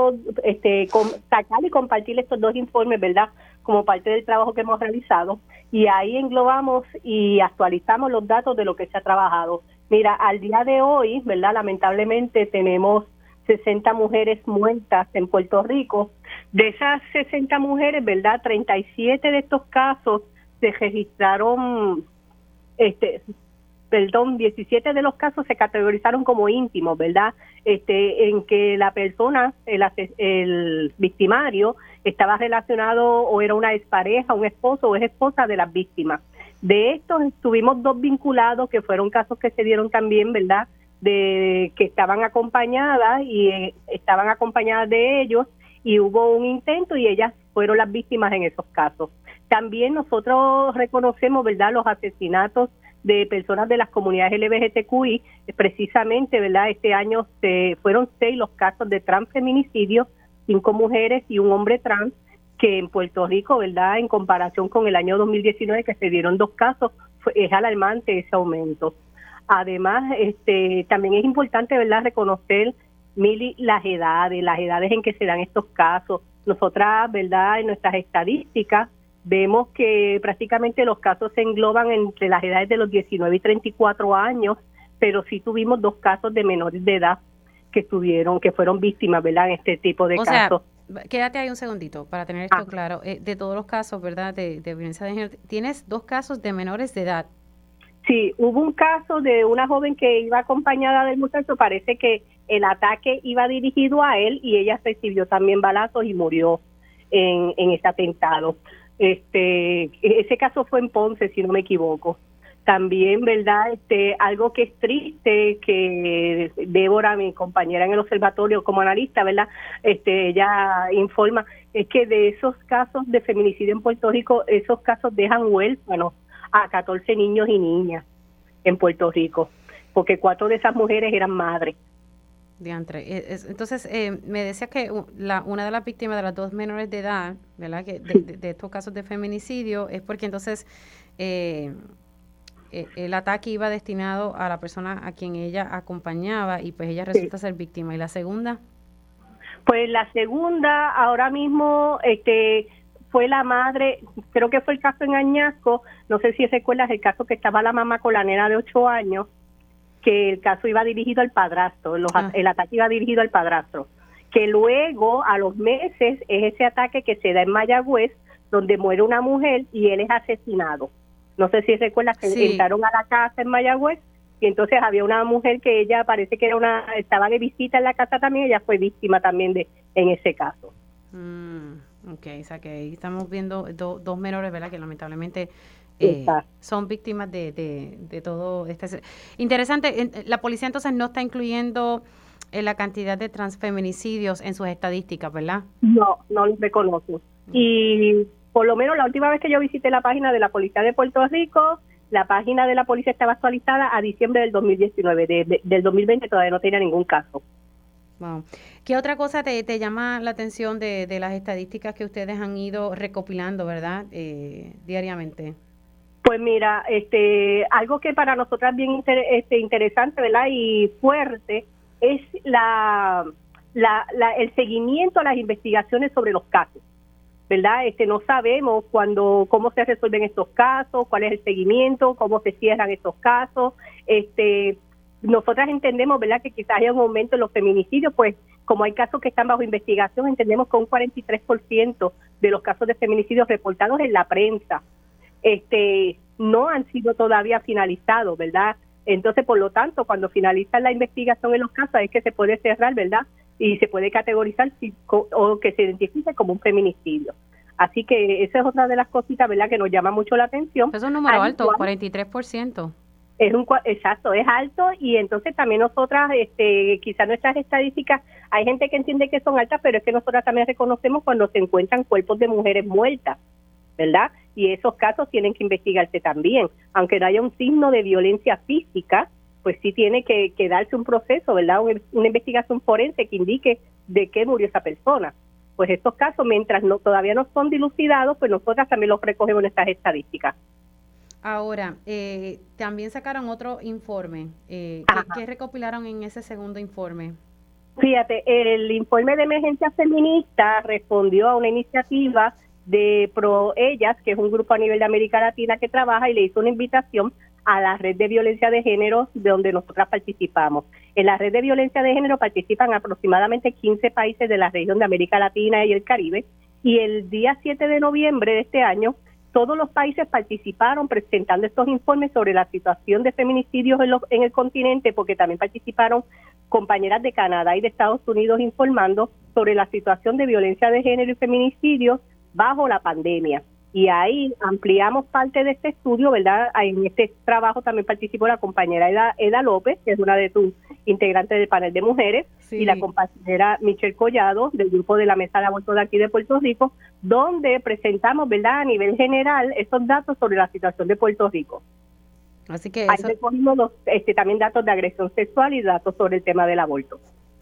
sacar y compartir estos 2 informes, ¿verdad?, como parte del trabajo que hemos realizado, y ahí englobamos y actualizamos los datos de lo que se ha trabajado. Mira, al día de hoy, ¿verdad?, lamentablemente tenemos 60 mujeres muertas en Puerto Rico. De esas 60 mujeres, ¿verdad?, 37 de estos casos se registraron, 17 de los casos se categorizaron como íntimos, ¿verdad?, en que la persona, el victimario, estaba relacionado o era una expareja, un esposo o es esposa de las víctimas. De estos tuvimos 2 vinculados, que fueron casos que se dieron también, ¿verdad?, de que estaban acompañadas de ellos, y hubo un intento y ellas fueron las víctimas en esos casos. También nosotros reconocemos, ¿verdad?, los asesinatos de personas de las comunidades LGBTQI, precisamente, ¿verdad?, este año fueron 6 los casos de transfeminicidio, 5 mujeres y un hombre trans, que en Puerto Rico, ¿verdad?, en comparación con el año 2019, que se dieron 2 casos, es alarmante ese aumento. Además, también es importante, ¿verdad?, reconocer, Mili, las edades en que se dan estos casos. Nosotras, ¿verdad?, en nuestras estadísticas vemos que prácticamente los casos se engloban entre las edades de los 19 y 34 años, pero sí tuvimos 2 casos de menores de edad que fueron víctimas, ¿verdad?, en este tipo de casos. Sea, quédate ahí un segundito para tener esto claro. De todos los casos, ¿verdad?, de violencia de género, tienes 2 casos de menores de edad. Sí, hubo un caso de una joven que iba acompañada del muchacho, parece que el ataque iba dirigido a él y ella recibió también balazos y murió en ese atentado. Ese caso fue en Ponce, si no me equivoco. También, ¿verdad?, algo que es triste, que Débora, mi compañera en el observatorio como analista, ¿verdad?, ella informa, es que de esos casos de feminicidio en Puerto Rico, esos casos dejan huérfanos a 14 niños y niñas en Puerto Rico, porque 4 de esas mujeres eran madres. Diantre. Entonces, me decía que una de las víctimas de las 2 menores de edad, ¿verdad?, que de estos casos de feminicidio, es porque entonces el ataque iba destinado a la persona a quien ella acompañaba y pues ella resulta ser víctima. ¿Y la segunda? Pues la segunda, ahora mismo, fue la madre, creo que fue el caso en Añasco, no sé si recuerdas el caso que estaba la mamá con la nena de 8 años, que el caso iba dirigido al padrastro, el ataque iba dirigido al padrastro, que luego a los meses es ese ataque que se da en Mayagüez, donde muere una mujer y él es asesinado. No sé si recuerdas que entraron a la casa en Mayagüez y entonces había una mujer que ella parece que estaba de visita en la casa también, ella fue víctima también en ese caso. Ok, o sea que ahí estamos viendo 2 menores, ¿verdad?, que lamentablemente son víctimas de todo este. Interesante, la policía entonces no está incluyendo la cantidad de transfeminicidios en sus estadísticas, ¿verdad? No los reconozco. Y por lo menos la última vez que yo visité la página de la Policía de Puerto Rico, la página de la policía estaba actualizada a diciembre del 2019, del 2020 todavía no tenía ningún caso. Wow. ¿Qué otra cosa te llama la atención de las estadísticas que ustedes han ido recopilando, verdad, diariamente? Pues mira, algo que para nosotras bien interesante, ¿verdad?, y fuerte, es el seguimiento a las investigaciones sobre los casos, ¿verdad? No sabemos cómo se resuelven estos casos, cuál es el seguimiento, cómo se cierran estos casos. Nosotras entendemos, ¿verdad?, que quizás haya un aumento en los feminicidios, pues como hay casos que están bajo investigación, entendemos que un 43% de los casos de feminicidios reportados en la prensa no han sido todavía finalizados, ¿verdad? Entonces, por lo tanto, cuando finaliza la investigación en los casos es que se puede cerrar, ¿verdad?, y se puede categorizar o que se identifique como un feminicidio. Así que esa es otra de las cositas, ¿verdad?, que nos llama mucho la atención. Eso es un número alto, 43%. Exacto, es alto, y entonces también nosotras, quizás nuestras estadísticas, hay gente que entiende que son altas, pero es que nosotras también reconocemos cuando se encuentran cuerpos de mujeres muertas, ¿verdad? Y esos casos tienen que investigarse también, aunque no haya un signo de violencia física, pues sí tiene que darse un proceso, ¿verdad? Una investigación forense que indique de qué murió esa persona. Pues estos casos, mientras todavía no son dilucidados, pues nosotras también los recogemos en estas estadísticas. Ahora, también sacaron otro informe. ¿Qué recopilaron en ese segundo informe? Fíjate, el informe de emergencia feminista respondió a una iniciativa de Pro Ellas, que es un grupo a nivel de América Latina que trabaja, y le hizo una invitación a la red de violencia de género de donde nosotras participamos. En la red de violencia de género participan aproximadamente 15 países de la región de América Latina y el Caribe, y el día 7 de noviembre de este año todos los países participaron presentando estos informes sobre la situación de feminicidios en el continente, porque también participaron compañeras de Canadá y de Estados Unidos informando sobre la situación de violencia de género y feminicidios bajo la pandemia. Y ahí ampliamos parte de este estudio, ¿verdad? En este trabajo también participó la compañera Eda López, que es una de tus integrantes del panel de mujeres, y la compañera Michelle Collado, del grupo de la Mesa de Aborto de aquí de Puerto Rico, donde presentamos, ¿verdad?, a nivel general estos datos sobre la situación de Puerto Rico. Así que ahí recogimos también datos de agresión sexual y datos sobre el tema del aborto.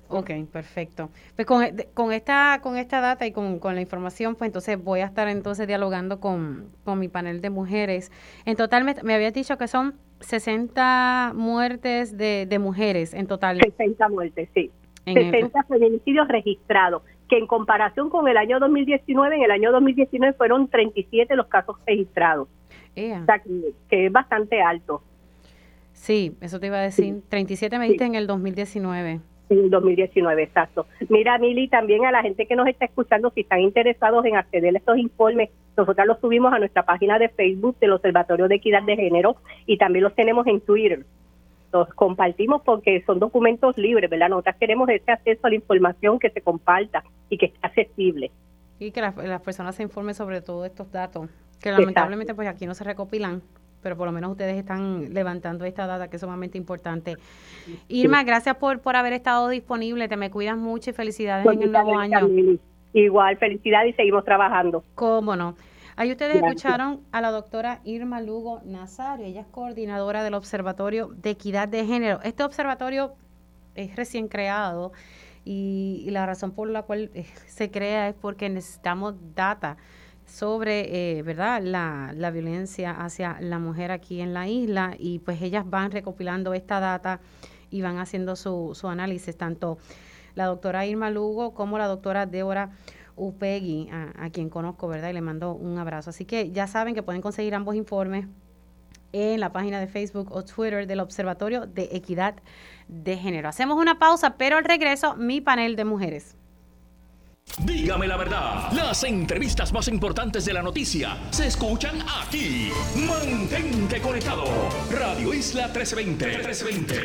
Ok, perfecto. Pues con esta data y con la información, pues entonces voy a estar entonces dialogando con mi panel de mujeres. En total me habías dicho que son 60 muertes de mujeres en total. 60 muertes, sí. 60 feminicidios registrados, que en comparación con el año 2019, en el año 2019 fueron 37 los casos registrados. O sea, que es bastante alto. Sí, eso te iba a decir. Sí. 37 me dijiste en el 2019. En el 2019, exacto. Mira, Mili, también a la gente que nos está escuchando, si están interesados en acceder a estos informes, nosotros los subimos a nuestra página de Facebook del Observatorio de Equidad de Género y también los tenemos en Twitter. Los compartimos porque son documentos libres, ¿verdad? Nosotros queremos ese acceso a la información que se comparta y que esté accesible. Y que las personas se informen sobre todos estos datos, que lamentablemente pues aquí no se recopilan, pero por lo menos ustedes están levantando esta data que es sumamente importante. Irma, gracias por haber estado disponible, te me cuidas mucho y felicidades en el nuevo año. Igual, felicidades y seguimos trabajando. ¿Cómo no? Ahí ustedes escucharon a la doctora Irma Lugo Nazario, ella es coordinadora del Observatorio de Equidad de Género. Este observatorio es recién creado y la razón por la cual se crea es porque necesitamos data sobre ¿verdad? La violencia hacia la mujer aquí en la isla y pues ellas van recopilando esta data y van haciendo su análisis, tanto la doctora Irma Lugo como la doctora Débora Upegui, a quien conozco, ¿verdad? Y le mando un abrazo. Así que ya saben que pueden conseguir ambos informes en la página de Facebook o Twitter del Observatorio de Equidad de Género. Hacemos una pausa, pero al regreso, mi panel de mujeres. Dígame la verdad, las entrevistas más importantes de la noticia se escuchan aquí. Mantente conectado. Radio Isla 1320.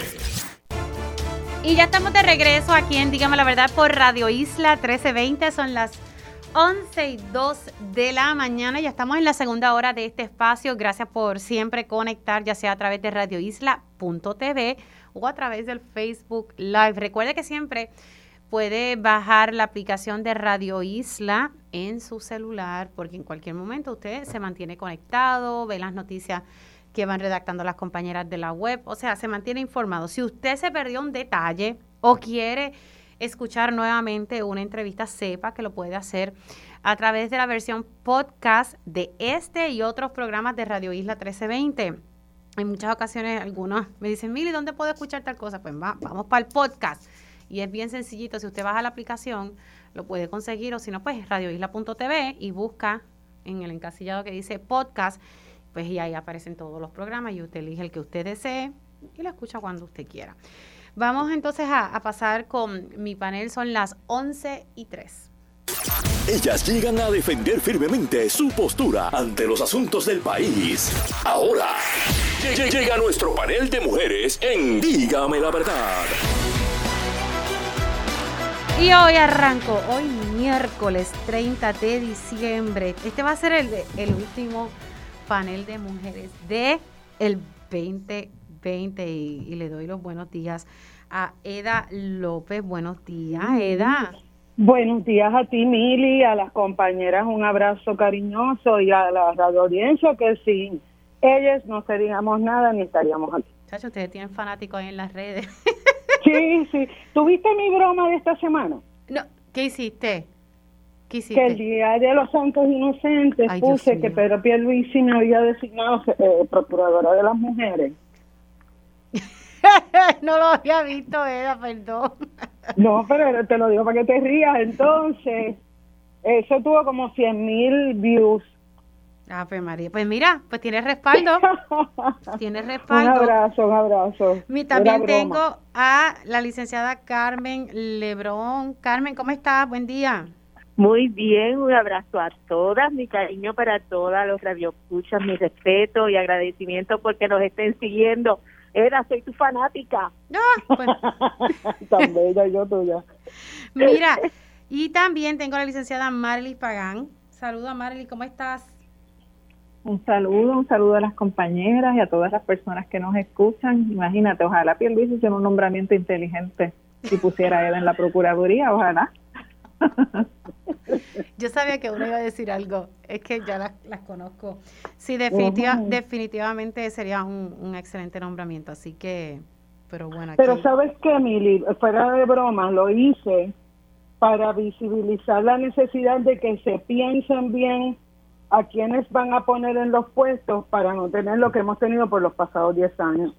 Y ya estamos de regreso aquí en Dígame la Verdad por Radio Isla 1320. Son las 11:02 de la mañana. Ya estamos en la segunda hora de este espacio. Gracias por siempre conectar, ya sea a través de radioisla.tv o a través del Facebook Live. Recuerde que siempre puede bajar la aplicación de Radio Isla en su celular, porque en cualquier momento usted se mantiene conectado, ve las noticias que van redactando las compañeras de la web, o sea, se mantiene informado. Si usted se perdió un detalle o quiere escuchar nuevamente una entrevista, sepa que lo puede hacer a través de la versión podcast de este y otros programas de Radio Isla 1320. En muchas ocasiones algunos me dicen, Mili, ¿dónde puedo escuchar tal cosa? Pues vamos para el podcast. Y es bien sencillito, si usted baja la aplicación, lo puede conseguir, o si no, pues radioisla.tv y busca en el encasillado que dice podcast, pues y ahí aparecen todos los programas y usted elige el que usted desee y lo escucha cuando usted quiera. Vamos entonces a pasar con mi panel, son las 11:03. Ellas llegan a defender firmemente su postura ante los asuntos del país. Ahora, llega nuestro panel de mujeres en Dígame la Verdad. Y hoy arranco, hoy miércoles 30 de diciembre. Este va a ser el último panel de mujeres de el 2020 y le doy los buenos días a Eda López. Buenos días, Eda. Buenos días a ti, Mili, a las compañeras un abrazo cariñoso y a la radio audiencia, que sin ellas no seríamos nada ni estaríamos aquí. Chacho, ustedes tienen fanáticos ahí en las redes. Sí. ¿Tuviste mi broma de esta semana? No, ¿qué hiciste? Que el Día de los Santos Inocentes puse que Pedro Pierluisi me había designado procuradora de las mujeres. No lo había visto, Eda, perdón. No, pero te lo digo para que te rías. Entonces, eso tuvo como 100,000 views. Ah, pues María, pues mira, pues tienes respaldo. Tienes respaldo. Un abrazo. También tengo a la licenciada Carmen Lebrón. Carmen, ¿cómo estás? Buen día. Muy bien, un abrazo a todas, mi cariño para todas los radioescuchas, mi respeto y agradecimiento porque nos estén siguiendo. Eda, soy tu fanática. Pues. Tan bella yo tuya. Mira, y también tengo a la licenciada Marely Pagán. Saludos a Marely, ¿cómo estás? Un saludo a las compañeras y a todas las personas que nos escuchan. Imagínate, ojalá Pierluisi hiciera un nombramiento inteligente y pusiera a Eda en la Procuraduría, ojalá. Yo sabía que uno iba a decir algo, es que ya las conozco. Sí, definitivamente sería un excelente nombramiento, así que pero bueno. Aquí... Pero ¿sabes qué, Mili? Fuera de broma, lo hice para visibilizar la necesidad de que se piensen bien a quienes van a poner en los puestos para no tener lo que hemos tenido por los pasados 10 años.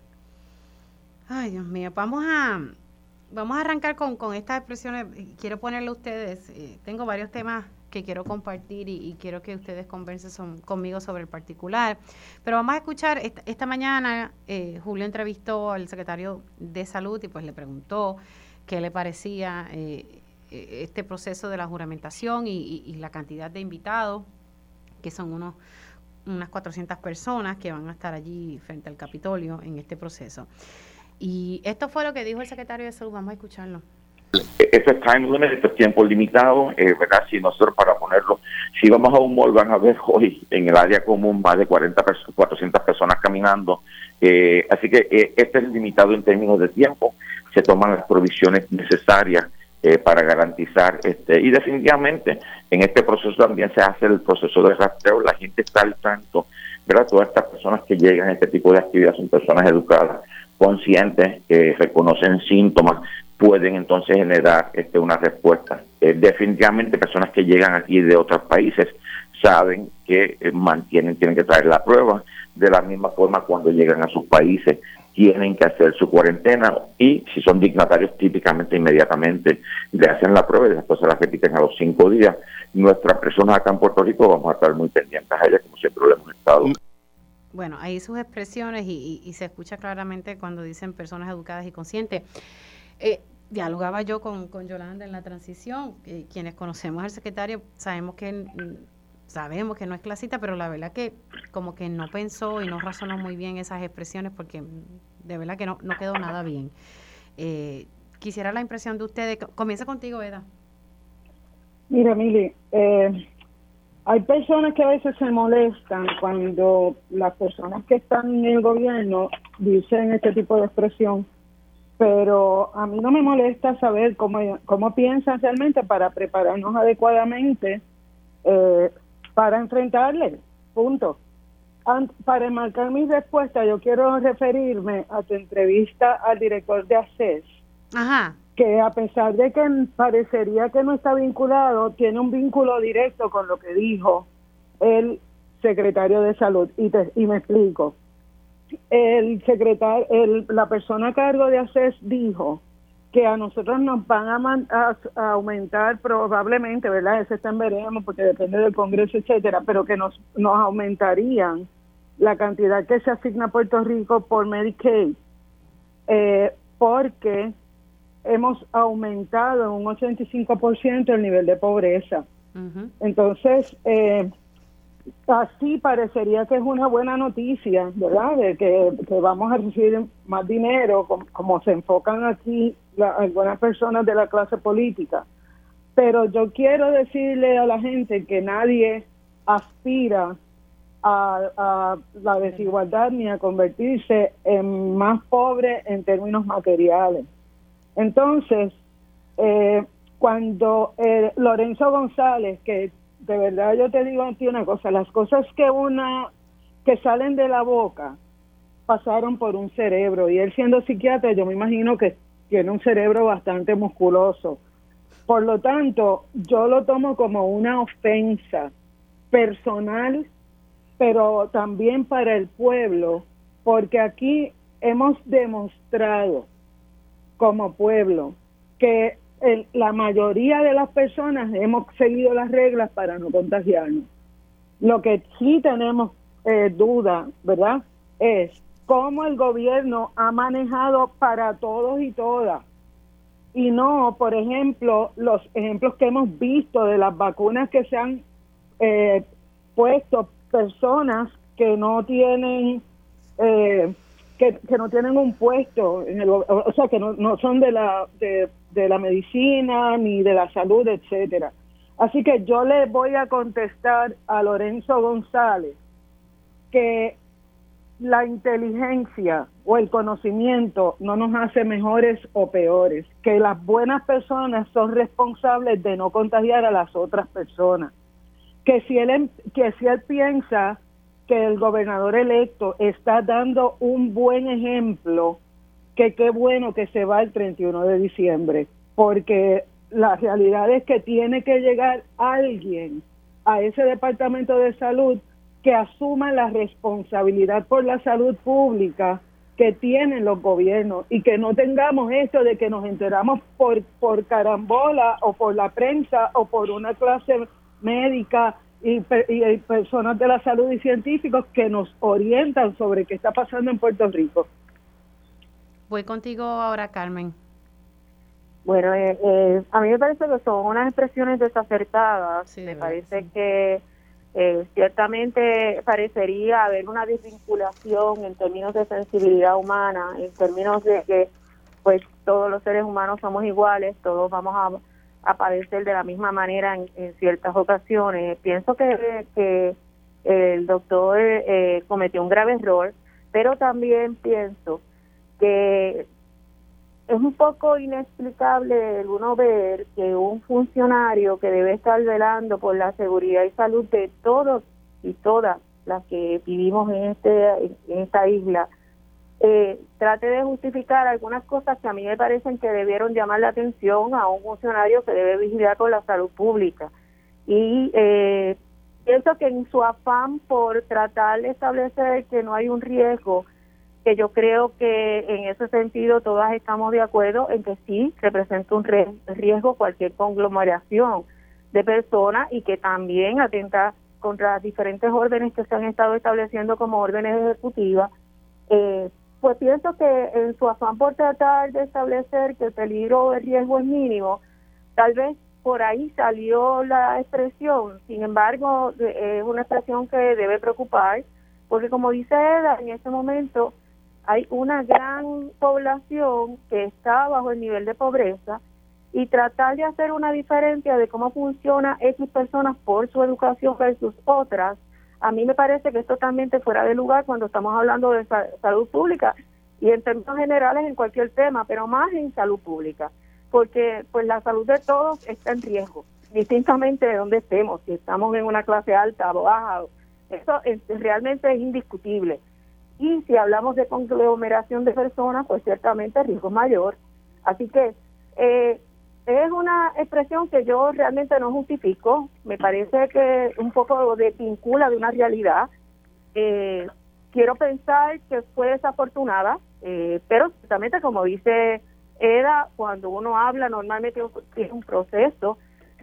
Ay, Dios mío, vamos a arrancar con estas expresiones. Quiero ponerle a ustedes, tengo varios temas que quiero compartir y quiero que ustedes conversen conmigo sobre el particular, pero vamos a escuchar, esta mañana Julio entrevistó al secretario de Salud y pues le preguntó qué le parecía este proceso de la juramentación y la cantidad de invitados, que son unas 400 personas que van a estar allí frente al Capitolio en este proceso. Y esto fue lo que dijo el secretario de Salud. Vamos a escucharlo. Ese time limit, este tiempo limitado, ¿verdad? Si nosotros, para ponerlo, si vamos a un mall, van a ver hoy en el área común más de 400 personas caminando. Así que este es limitado en términos de tiempo. Se toman las provisiones necesarias para garantizar, y definitivamente en este proceso también se hace el proceso de rastreo. La gente está al tanto, ¿verdad? Todas estas personas que llegan a este tipo de actividad son personas educadas, conscientes, que reconocen síntomas, pueden entonces generar una respuesta. Definitivamente personas que llegan aquí de otros países saben que tienen que traer la prueba. De la misma forma, cuando llegan a sus países tienen que hacer su cuarentena, y si son dignatarios, típicamente inmediatamente le hacen la prueba y después se la repiten a los 5 días. Nuestras personas acá en Puerto Rico vamos a estar muy pendientes a ellas, como siempre lo hemos estado. Bueno, ahí sus expresiones y se escucha claramente cuando dicen personas educadas y conscientes. Dialogaba yo con Yolanda en la transición. Quienes conocemos al secretario sabemos que no es clasista, pero la verdad que como que no pensó y no razonó muy bien esas expresiones, porque de verdad que no quedó nada bien. Quisiera la impresión de ustedes. Comienza contigo, Eda. Mira, Mili, hay personas que a veces se molestan cuando las personas que están en el gobierno dicen este tipo de expresión, pero a mí no me molesta saber cómo piensan realmente para prepararnos adecuadamente para enfrentarle, punto. Para enmarcar mi respuesta, yo quiero referirme a tu entrevista al director de ACES. Ajá. Que a pesar de que parecería que no está vinculado, tiene un vínculo directo con lo que dijo el secretario de Salud. Y me explico. La persona a cargo de ACES dijo que a nosotros nos van a aumentar probablemente, ¿verdad? Ese está en veremos porque depende del Congreso, etcétera, pero que nos aumentarían la cantidad que se asigna a Puerto Rico por Medicaid, porque hemos aumentado en un 85% el nivel de pobreza. Uh-huh. Entonces, así parecería que es una buena noticia, ¿verdad? De que vamos a recibir más dinero, como se enfocan aquí algunas personas de la clase política. Pero yo quiero decirle a la gente que nadie aspira a la desigualdad ni a convertirse en más pobre en términos materiales. Entonces, cuando Lorenzo González, que de verdad yo te digo a ti una cosa, las cosas que salen de la boca pasaron por un cerebro, y él siendo psiquiatra yo me imagino que tiene un cerebro bastante musculoso. Por lo tanto, yo lo tomo como una ofensa personal, pero también para el pueblo, porque aquí hemos demostrado como pueblo que la mayoría de las personas hemos seguido las reglas para no contagiarnos. Lo que sí tenemos duda, ¿verdad?, es cómo el gobierno ha manejado para todos y todas, y no, por ejemplo, los ejemplos que hemos visto de las vacunas que se han puesto personas que no tienen que no tienen un puesto o sea, que no son de la medicina ni de la salud, etcétera. Así que yo le voy a contestar a Lorenzo González que la inteligencia o el conocimiento no nos hace mejores o peores, que las buenas personas son responsables de no contagiar a las otras personas, que si él piensa que el gobernador electo está dando un buen ejemplo que qué bueno que se va el 31 de diciembre, porque la realidad es que tiene que llegar alguien a ese Departamento de Salud que asuma la responsabilidad por la salud pública que tienen los gobiernos, y que no tengamos esto de que nos enteramos por carambola o por la prensa o por una clase médica y personas de la salud y científicos que nos orientan sobre qué está pasando en Puerto Rico. Voy contigo ahora, Carmen. Bueno, a mí me parece que son unas expresiones desacertadas. Sí, me parece que ciertamente parecería haber una desvinculación en términos de sensibilidad humana, en términos de que pues todos los seres humanos somos iguales, todos vamos a padecer de la misma manera en ciertas ocasiones. Pienso que el doctor cometió un grave error, pero también pienso que es un poco inexplicable el uno ver que un funcionario que debe estar velando por la seguridad y salud de todos y todas las que vivimos en esta isla trate de justificar algunas cosas que a mí me parecen que debieron llamar la atención a un funcionario que debe vigilar por la salud pública. Y pienso que en su afán por tratar de establecer que no hay un riesgo, que yo creo que en ese sentido todas estamos de acuerdo en que sí representa un riesgo cualquier conglomeración de personas, y que también atenta contra las diferentes órdenes que se han estado estableciendo como órdenes ejecutivas. Pues pienso que en su afán por tratar de establecer que el peligro o el riesgo es mínimo, tal vez por ahí salió la expresión. Sin embargo, es una expresión que debe preocupar, porque como dice Eda, en este momento hay una gran población que está bajo el nivel de pobreza, y tratar de hacer una diferencia de cómo funciona X personas por su educación versus otras, a mí me parece que es totalmente fuera de lugar cuando estamos hablando de salud pública, y en términos generales en cualquier tema, pero más en salud pública, porque pues la salud de todos está en riesgo, distintamente de donde estemos, si estamos en una clase alta o baja, eso realmente es indiscutible. Y si hablamos de conglomeración de personas, pues ciertamente el riesgo es mayor. Así que es una expresión que yo realmente no justifico. Me parece que un poco desvincula de una realidad. Quiero pensar que fue desafortunada, pero ciertamente, como dice Eda, cuando uno habla normalmente tiene un proceso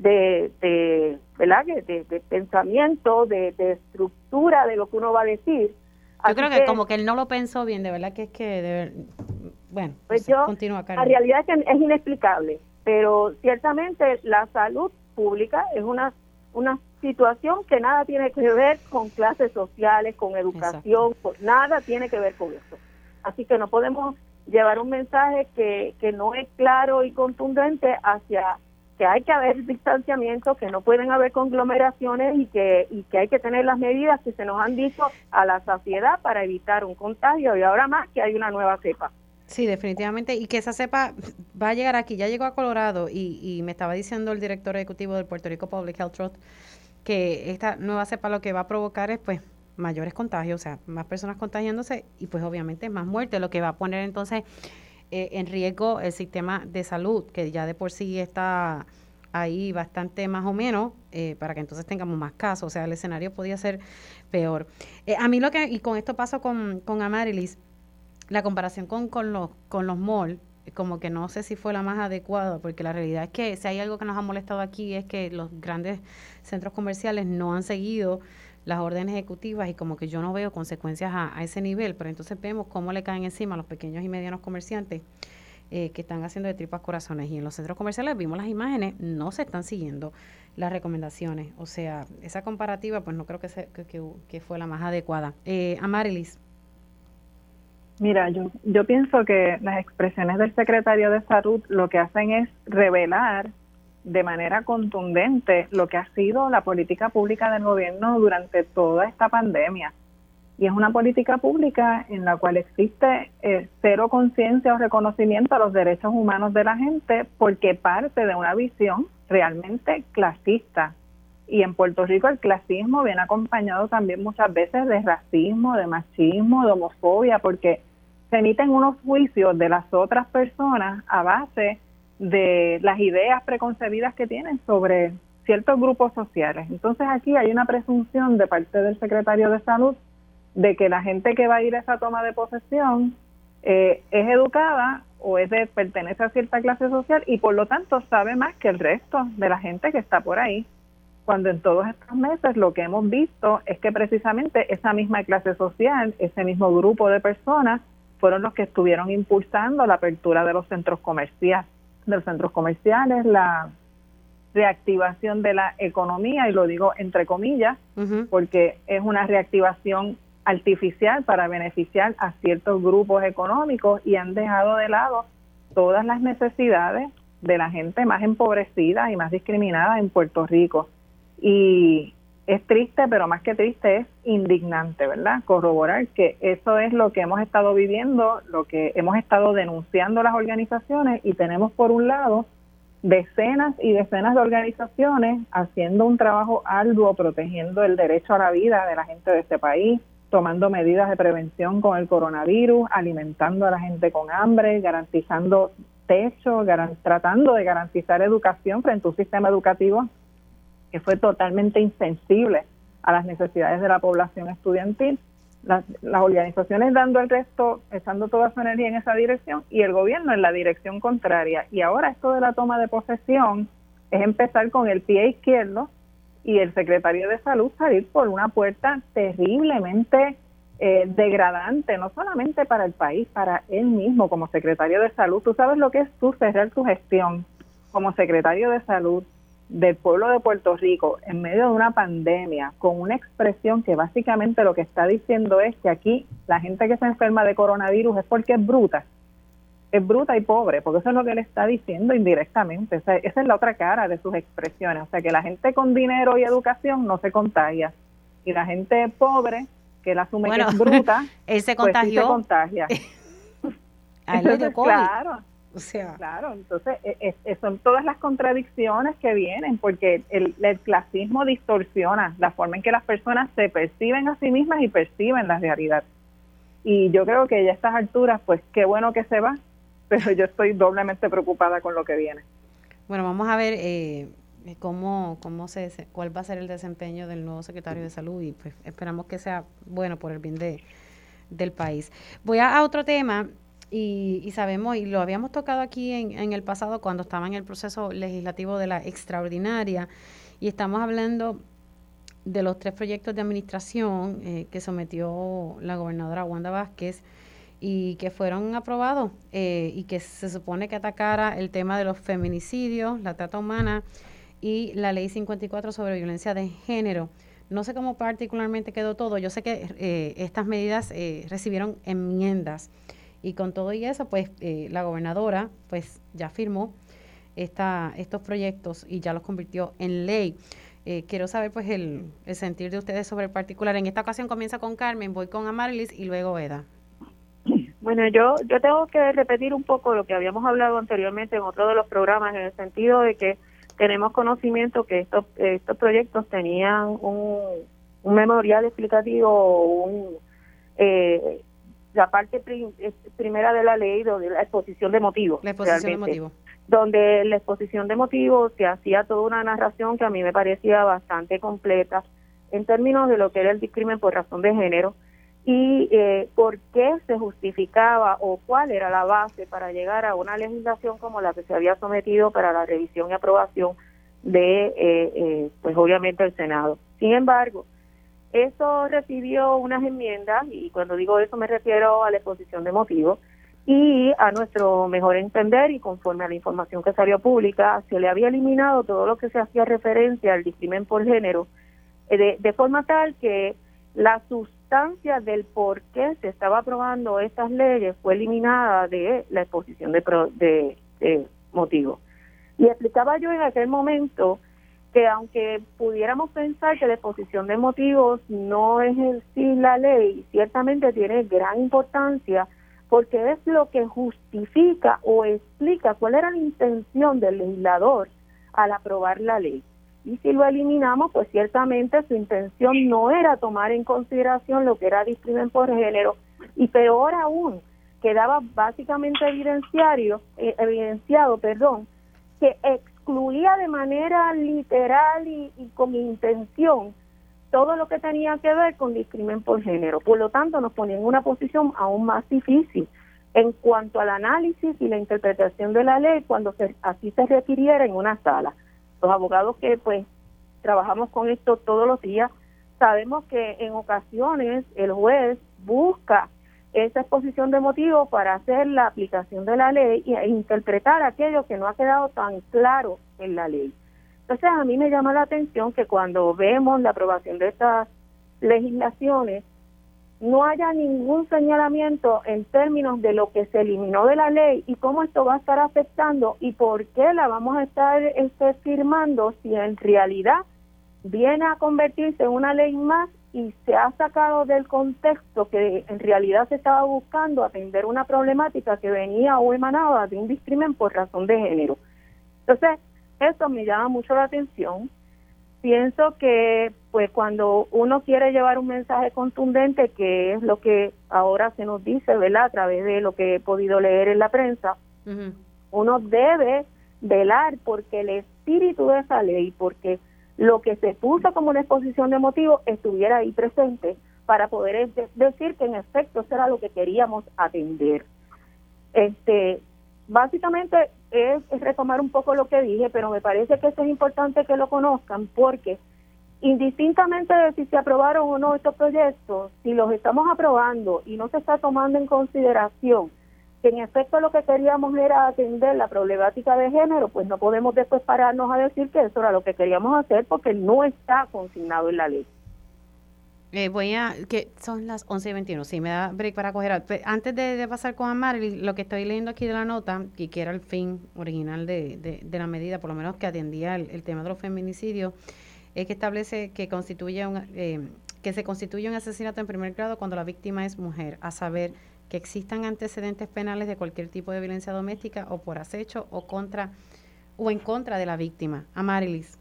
de pensamiento, de estructura de lo que uno va a decir. Yo creo que como que él no lo pensó bien, de verdad que es que, bueno, pues continúa, Carmen. La realidad es que es inexplicable, pero ciertamente la salud pública es una situación que nada tiene que ver con clases sociales, con educación, nada tiene que ver con eso. Así que no podemos llevar un mensaje que no es claro y contundente hacia que hay que haber distanciamiento, que no pueden haber conglomeraciones y que hay que tener las medidas que se nos han dicho a la saciedad para evitar un contagio, y ahora más que hay una nueva cepa. Sí, definitivamente, y que esa cepa va a llegar aquí, ya llegó a Colorado, y me estaba diciendo el director ejecutivo del Puerto Rico Public Health Trust que esta nueva cepa lo que va a provocar es pues mayores contagios, o sea, más personas contagiándose y pues obviamente más muerte, lo que va a poner entonces en riesgo el sistema de salud, que ya de por sí está ahí bastante más o menos, para que entonces tengamos más casos, o sea, el escenario podía ser peor. A mí y con esto paso con Amarilis, la comparación con los malls, como que no sé si fue la más adecuada, porque la realidad es que si hay algo que nos ha molestado aquí es que los grandes centros comerciales no han seguido las órdenes ejecutivas, y como que yo no veo consecuencias a ese nivel, pero entonces vemos cómo le caen encima a los pequeños y medianos comerciantes que están haciendo de tripas corazones, y en los centros comerciales vimos las imágenes, no se están siguiendo las recomendaciones, o sea, esa comparativa pues no creo que fue la más adecuada. Amarilis. Mira, yo pienso que las expresiones del secretario de Salud lo que hacen es revelar de manera contundente lo que ha sido la política pública del gobierno durante toda esta pandemia. Y es una política pública en la cual existe cero conciencia o reconocimiento a los derechos humanos de la gente, porque parte de una visión realmente clasista. Y en Puerto Rico el clasismo viene acompañado también muchas veces de racismo, de machismo, de homofobia, porque se emiten unos juicios de las otras personas a base de las ideas preconcebidas que tienen sobre ciertos grupos sociales. Entonces aquí hay una presunción de parte del secretario de Salud de que la gente que va a ir a esa toma de posesión es educada o pertenece a cierta clase social y por lo tanto sabe más que el resto de la gente que está por ahí, cuando en todos estos meses lo que hemos visto es que precisamente esa misma clase social, ese mismo grupo de personas fueron los que estuvieron impulsando la apertura de los centros comerciales, la reactivación de la economía, y lo digo entre comillas, porque es una reactivación artificial para beneficiar a ciertos grupos económicos y han dejado de lado todas las necesidades de la gente más empobrecida y más discriminada en Puerto Rico. Y es triste, pero más que triste es indignante, ¿verdad? Corroborar que eso es lo que hemos estado viviendo, lo que hemos estado denunciando las organizaciones, y tenemos por un lado decenas y decenas de organizaciones haciendo un trabajo arduo protegiendo el derecho a la vida de la gente de este país, tomando medidas de prevención con el coronavirus, alimentando a la gente con hambre, garantizando techo, tratando de garantizar educación frente a un sistema educativo que fue totalmente insensible a las necesidades de la población estudiantil. Las organizaciones dando el resto, echando toda su energía en esa dirección, y el gobierno en la dirección contraria. Y ahora esto de la toma de posesión es empezar con el pie izquierdo y el secretario de Salud salir por una puerta terriblemente degradante, no solamente para el país, para él mismo como secretario de Salud. Tú sabes lo que es tú cerrar tu gestión como secretario de Salud del pueblo de Puerto Rico en medio de una pandemia, con una expresión que básicamente lo que está diciendo es que aquí la gente que se enferma de coronavirus es porque es bruta y pobre, porque eso es lo que él está diciendo indirectamente. O sea, esa es la otra cara de sus expresiones. O sea, que la gente con dinero y educación no se contagia, y la gente pobre, que él asume que es bruta, él se pues contagió. sí se contagia. A él le dio COVID. Claro. O sea, claro, entonces son todas las contradicciones que vienen, porque el clasismo distorsiona la forma en que las personas se perciben a sí mismas y perciben la realidad. Y yo creo que ya a estas alturas, pues qué bueno que se va, pero yo estoy doblemente preocupada con lo que viene. Bueno, vamos a ver cuál va a ser el desempeño del nuevo secretario de Salud, y pues esperamos que sea bueno por el bien del país. Voy a otro tema. Y sabemos, y lo habíamos tocado aquí en el pasado cuando estaba en el proceso legislativo de la extraordinaria, y estamos hablando de los 3 proyectos de administración que sometió la gobernadora Wanda Vázquez y que fueron aprobados, y que se supone que atacara el tema de los feminicidios, la trata humana y la ley 54 sobre violencia de género. No sé cómo particularmente quedó todo. Yo sé que estas medidas recibieron enmiendas. Y con todo y eso, pues la gobernadora pues ya firmó estos proyectos y ya los convirtió en ley. Quiero saber pues el sentir de ustedes sobre el particular. En esta ocasión comienza con Carmen, voy con Amarilis y luego Eda. Bueno, yo tengo que repetir un poco lo que habíamos hablado anteriormente en otro de los programas, en el sentido de que tenemos conocimiento que estos proyectos tenían un memorial explicativo, la parte primera de la ley, donde la exposición de motivos. La exposición de motivos. Donde la exposición de motivos se hacía toda una narración que a mí me parecía bastante completa en términos de lo que era el discrimen por razón de género y por qué se justificaba o cuál era la base para llegar a una legislación como la que se había sometido para la revisión y aprobación de, pues obviamente, el Senado. Sin embargo, eso recibió unas enmiendas, y cuando digo eso me refiero a la exposición de motivos, y a nuestro mejor entender y conforme a la información que salió pública, se le había eliminado todo lo que se hacía referencia al discrimen por género, de forma tal que la sustancia del por qué se estaba aprobando estas leyes fue eliminada de la exposición de motivos. Y explicaba yo en aquel momento que aunque pudiéramos pensar que la exposición de motivos no es en sí la ley, ciertamente tiene gran importancia porque es lo que justifica o explica cuál era la intención del legislador al aprobar la ley. Y si lo eliminamos, pues ciertamente su intención no era tomar en consideración lo que era discrimen por género, y peor aún, quedaba básicamente evidenciado, que excluía de manera literal y con intención todo lo que tenía que ver con discriminación por género. Por lo tanto, nos ponía en una posición aún más difícil en cuanto al análisis y la interpretación de la ley cuando así se requiriera en una sala. Los abogados que pues trabajamos con esto todos los días, sabemos que en ocasiones el juez busca esa exposición de motivos para hacer la aplicación de la ley e interpretar aquello que no ha quedado tan claro en la ley. Entonces, a mí me llama la atención que cuando vemos la aprobación de estas legislaciones, no haya ningún señalamiento en términos de lo que se eliminó de la ley y cómo esto va a estar afectando y por qué la vamos a estar firmando si en realidad viene a convertirse en una ley más y se ha sacado del contexto que en realidad se estaba buscando atender una problemática que venía o emanaba de un discrimen por razón de género. Entonces, eso me llama mucho la atención. Pienso que pues cuando uno quiere llevar un mensaje contundente, que es lo que ahora se nos dice, ¿verdad?, a través de lo que he podido leer en la prensa, uno debe velar porque el espíritu de esa ley, porque lo que se puso como una exposición de motivos estuviera ahí presente para poder decir que en efecto eso era lo que queríamos atender. Básicamente es retomar un poco lo que dije, pero me parece que eso es importante que lo conozcan porque indistintamente de si se aprobaron o no estos proyectos, si los estamos aprobando y no se está tomando en consideración que en efecto lo que queríamos era atender la problemática de género, pues no podemos después pararnos a decir que eso era lo que queríamos hacer porque no está consignado en la ley. Que son las 11:21, sí, me da break para coger. Antes de pasar con Amari, lo que estoy leyendo aquí de la nota, y que era el fin original de la medida, por lo menos que atendía el tema de los feminicidios, es que establece que que se constituye un asesinato en primer grado cuando la víctima es mujer, a saber que existan antecedentes penales de cualquier tipo de violencia doméstica o por acecho o en contra de la víctima. Amarilis.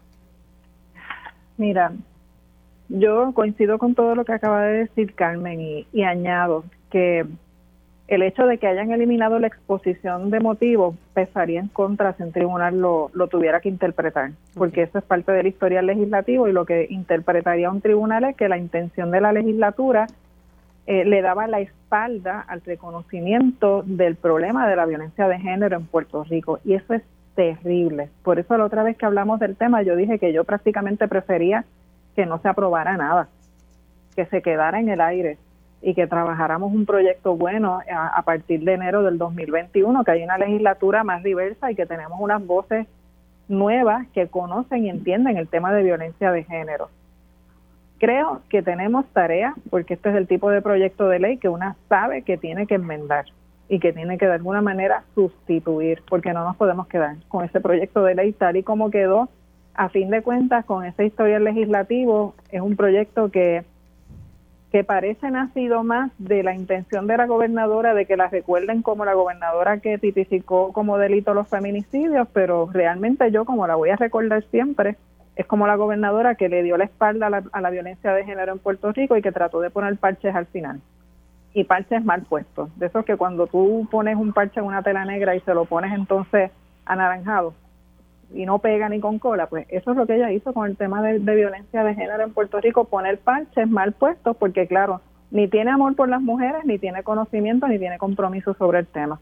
Mira, yo coincido con todo lo que acaba de decir Carmen y añado que el hecho de que hayan eliminado la exposición de motivos pesaría en contra si un tribunal lo tuviera que interpretar, porque eso es parte del historial legislativo y lo que interpretaría un tribunal es que la intención de la legislatura le daba la espalda al reconocimiento del problema de la violencia de género en Puerto Rico y eso es terrible. Por eso la otra vez que hablamos del tema yo dije que yo prácticamente prefería que no se aprobara nada, que se quedara en el aire y que trabajáramos un proyecto bueno a partir de enero del 2021, que hay una legislatura más diversa y que tenemos unas voces nuevas que conocen y entienden el tema de violencia de género. Creo que tenemos tarea, porque este es el tipo de proyecto de ley que una sabe que tiene que enmendar y que tiene que de alguna manera sustituir, porque no nos podemos quedar con ese proyecto de ley tal y como quedó. A fin de cuentas, con ese historial legislativo, es un proyecto que parece nacido más de la intención de la gobernadora de que la recuerden como la gobernadora que tipificó como delito los feminicidios, pero realmente yo, como la voy a recordar siempre, es como la gobernadora que le dio la espalda a la violencia de género en Puerto Rico y que trató de poner parches al final. Y parches mal puestos. De esos que cuando tú pones un parche en una tela negra y se lo pones entonces anaranjado, y no pega ni con cola, pues eso es lo que ella hizo con el tema de violencia de género en Puerto Rico, poner parches mal puestos, porque claro, ni tiene amor por las mujeres, ni tiene conocimiento, ni tiene compromiso sobre el tema.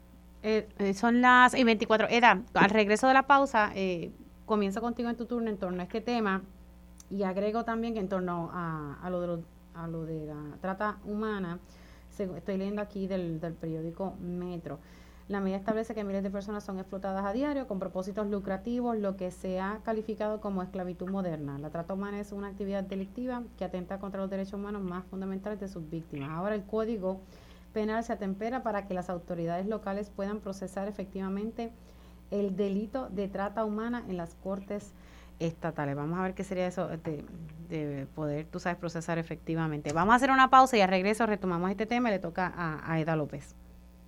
Son las 24. Eda, al regreso de la pausa, comienzo contigo en tu turno en torno a este tema, y agrego también que en torno a lo de la trata humana, estoy leyendo aquí del periódico Metro. La medida establece que miles de personas son explotadas a diario con propósitos lucrativos, lo que se ha calificado como esclavitud moderna. La trata humana es una actividad delictiva que atenta contra los derechos humanos más fundamentales de sus víctimas. Ahora el Código Penal se atempera para que las autoridades locales puedan procesar efectivamente el delito de trata humana en las cortes estatales. Vamos a ver qué sería eso de poder, tú sabes, procesar efectivamente. Vamos a hacer una pausa y al regreso retomamos este tema y le toca a Eda López.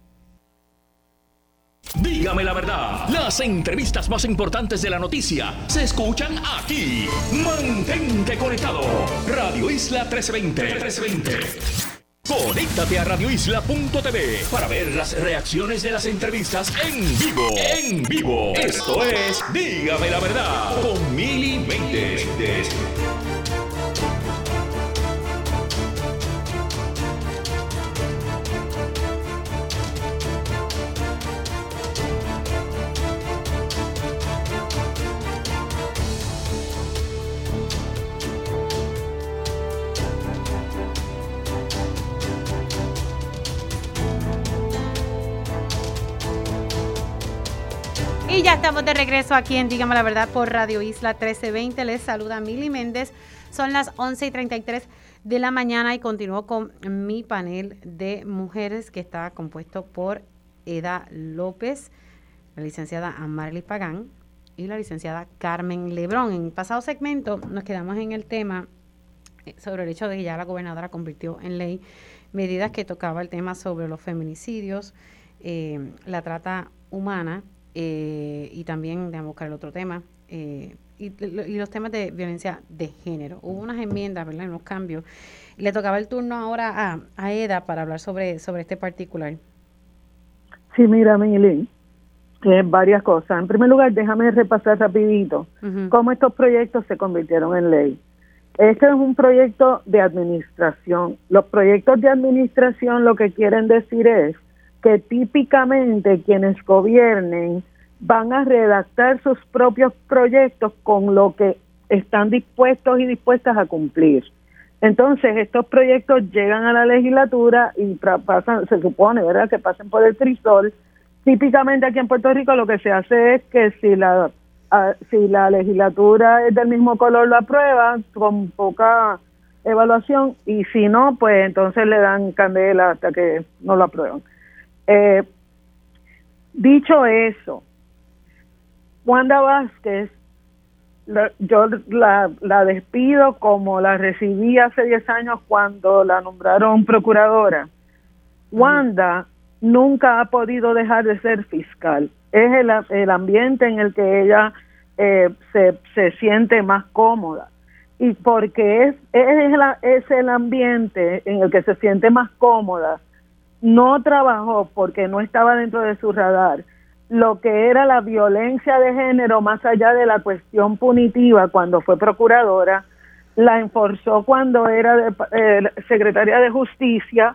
Dígame la verdad, las entrevistas más importantes de la noticia se escuchan aquí. Mantente conectado. Radio Isla 1320. Conéctate a radioisla.tv para ver las reacciones de las entrevistas en vivo. En vivo. Esto es Dígame la Verdad con Mili Méndez. Y ya estamos de regreso aquí en Dígame la Verdad por Radio Isla 1320. Les saluda Mili Méndez. Son las 11:33 de la mañana y continúo con mi panel de mujeres que está compuesto por Eda López, la licenciada Amarly Pagán y la licenciada Carmen Lebrón. En el pasado segmento nos quedamos en el tema sobre el hecho de que ya la gobernadora convirtió en ley medidas que tocaba el tema sobre los feminicidios, la trata humana, y también de buscar el otro tema y los temas de violencia de género. Hubo unas enmiendas, ¿verdad? Unos cambios. Le tocaba el turno ahora a Eda para hablar sobre este particular. Sí, mira, Mili, varias cosas. En primer lugar, déjame repasar rapidito cómo estos proyectos se convirtieron en ley. Este es un proyecto de administración. Los proyectos de administración lo que quieren decir es que típicamente quienes gobiernen van a redactar sus propios proyectos con lo que están dispuestos y dispuestas a cumplir. Entonces, estos proyectos llegan a la legislatura y pasan, se supone, ¿verdad?, que pasen por el crisol. Típicamente aquí en Puerto Rico lo que se hace es que si la legislatura es del mismo color, lo aprueba con poca evaluación, y si no, pues entonces le dan candela hasta que no lo aprueban. Dicho eso, Wanda Vázquez, yo la despido como la recibí hace 10 años cuando la nombraron procuradora. Wanda nunca ha podido dejar de ser fiscal. Es el ambiente en el que ella se siente más cómoda. Y porque es el ambiente en el que se siente más cómoda, no trabajó porque no estaba dentro de su radar lo que era la violencia de género más allá de la cuestión punitiva cuando fue procuradora, la enforzó cuando era secretaria de Justicia,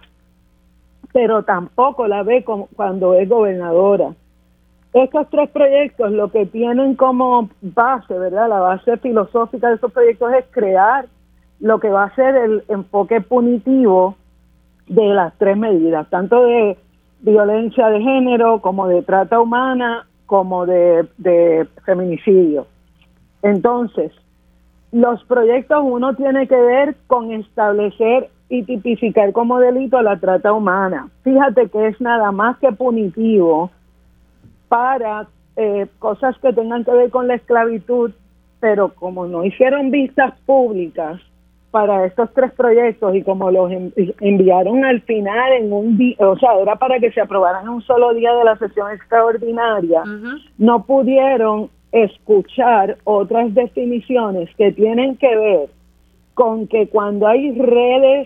pero tampoco la ve cuando es gobernadora. Estos tres proyectos lo que tienen como base, ¿verdad?, la base filosófica de esos proyectos es crear lo que va a ser el enfoque punitivo de las tres medidas, tanto de violencia de género, como de trata humana, como de feminicidio. Entonces, los proyectos, uno tiene que ver con establecer y tipificar como delito la trata humana. Fíjate que es nada más que punitivo para cosas que tengan que ver con la esclavitud, pero como no hicieron vistas públicas para estos tres proyectos y como los enviaron al final en un día, o sea, era para que se aprobaran en un solo día de la sesión extraordinaria, no pudieron escuchar otras definiciones que tienen que ver con que cuando hay redes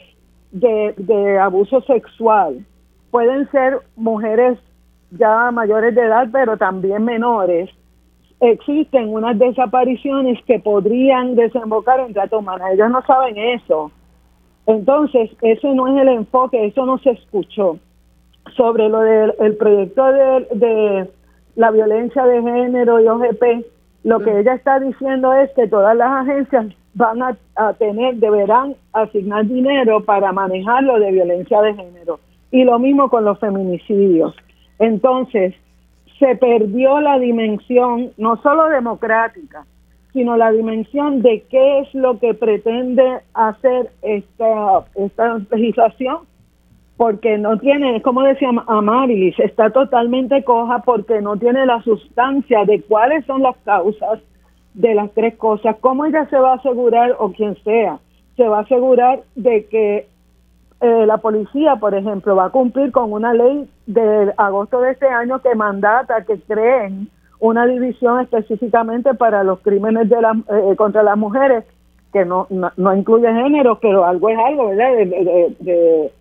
de abuso sexual, pueden ser mujeres ya mayores de edad, pero también menores, existen unas desapariciones que podrían desembocar en trata humana. Ellos no saben eso. Entonces, eso no es el enfoque, eso no se escuchó. Sobre lo del proyecto de la violencia de género y OGP, lo que ella está diciendo es que todas las agencias van deberán asignar dinero para manejar lo de violencia de género. Y lo mismo con los feminicidios. Entonces, se perdió la dimensión, no solo democrática, sino la dimensión de qué es lo que pretende hacer esta legislación, porque no tiene, como decía Amarilis, está totalmente coja porque no tiene la sustancia de cuáles son las causas de las tres cosas. ¿Cómo ella se va a asegurar, o quien sea, se va a asegurar de que la policía, por ejemplo, va a cumplir con una ley de agosto de este año que mandata que creen una división específicamente para los crímenes contra las mujeres, que no incluye género, pero algo es algo, ¿verdad?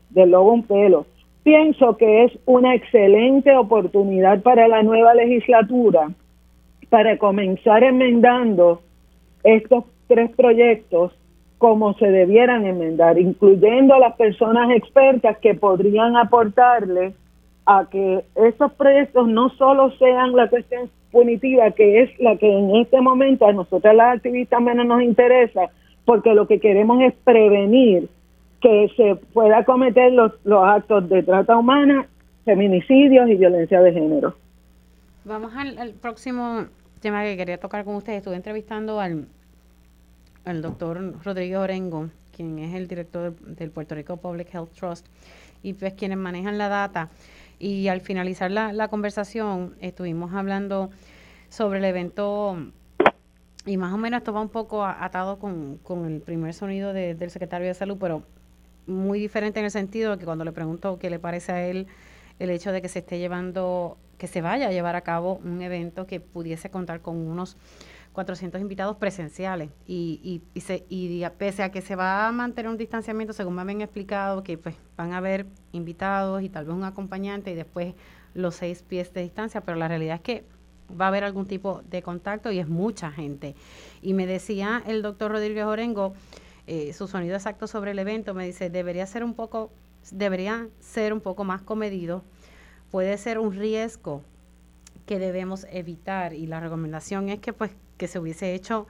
del lobo un pelo. Pienso que es una excelente oportunidad para la nueva legislatura para comenzar enmendando estos 3 proyectos como se debieran enmendar, incluyendo a las personas expertas que podrían aportarle a que esos proyectos no solo sean la cuestión punitiva, que es la que en este momento a nosotros las activistas menos nos interesa, porque lo que queremos es prevenir que se pueda cometer los actos de trata humana, feminicidios y violencia de género. Vamos al próximo tema que quería tocar con ustedes. Estuve entrevistando al doctor Rodríguez Orengo, quien es el director del Puerto Rico Public Health Trust, y pues quienes manejan la data. Y al finalizar la conversación, estuvimos hablando sobre el evento, y más o menos esto va un poco atado con el primer sonido del secretario de Salud, pero muy diferente en el sentido de que cuando le pregunto qué le parece a él el hecho de que se vaya a llevar a cabo un evento que pudiese contar con unos 400 invitados presenciales y pese a que se va a mantener un distanciamiento, según me habían explicado, que pues van a haber invitados y tal vez un acompañante y después los 6 pies de distancia, pero la realidad es que va a haber algún tipo de contacto y es mucha gente. Y me decía el doctor Rodríguez Orengo, su sonido exacto sobre el evento, me dice, debería ser un poco más comedido, puede ser un riesgo que debemos evitar, y la recomendación es que pues que se hubiese hecho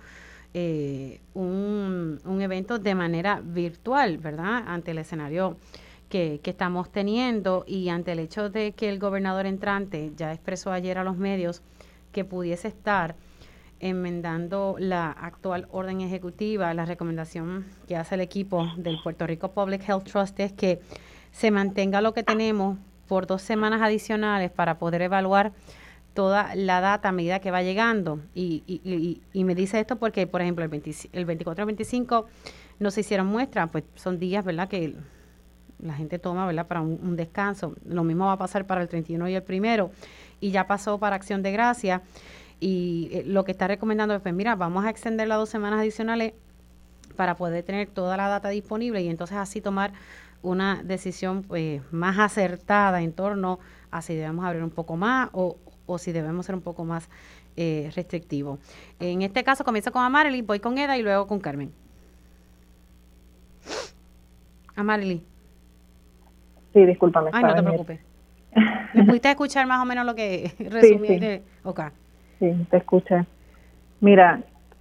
un evento de manera virtual, ¿verdad? Ante el escenario que estamos teniendo y ante el hecho de que el gobernador entrante ya expresó ayer a los medios que pudiese estar enmendando la actual orden ejecutiva. La recomendación que hace el equipo del Puerto Rico Public Health Trust es que se mantenga lo que tenemos por 2 semanas adicionales para poder evaluar toda la data a medida que va llegando. Y me dice esto porque, por ejemplo, el 24 y 25 no se hicieron muestras, pues son días, ¿verdad?, que la gente toma, ¿verdad?, para un descanso. Lo mismo va a pasar para el 31 y el 1, y ya pasó para Acción de Gracias. Y lo que está recomendando es, pues mira, vamos a extender las 2 semanas adicionales para poder tener toda la data disponible y entonces así tomar una decisión pues más acertada en torno a si debemos abrir un poco más o si debemos ser un poco más restrictivos. En este caso comienzo con Amarely, voy con Eda y luego con Carmen. Amarely. Sí, discúlpame. Ay, no te preocupes. ¿Me pudiste escuchar más o menos lo que resumí? Sí. Okay. Sí, te escuché. Mira,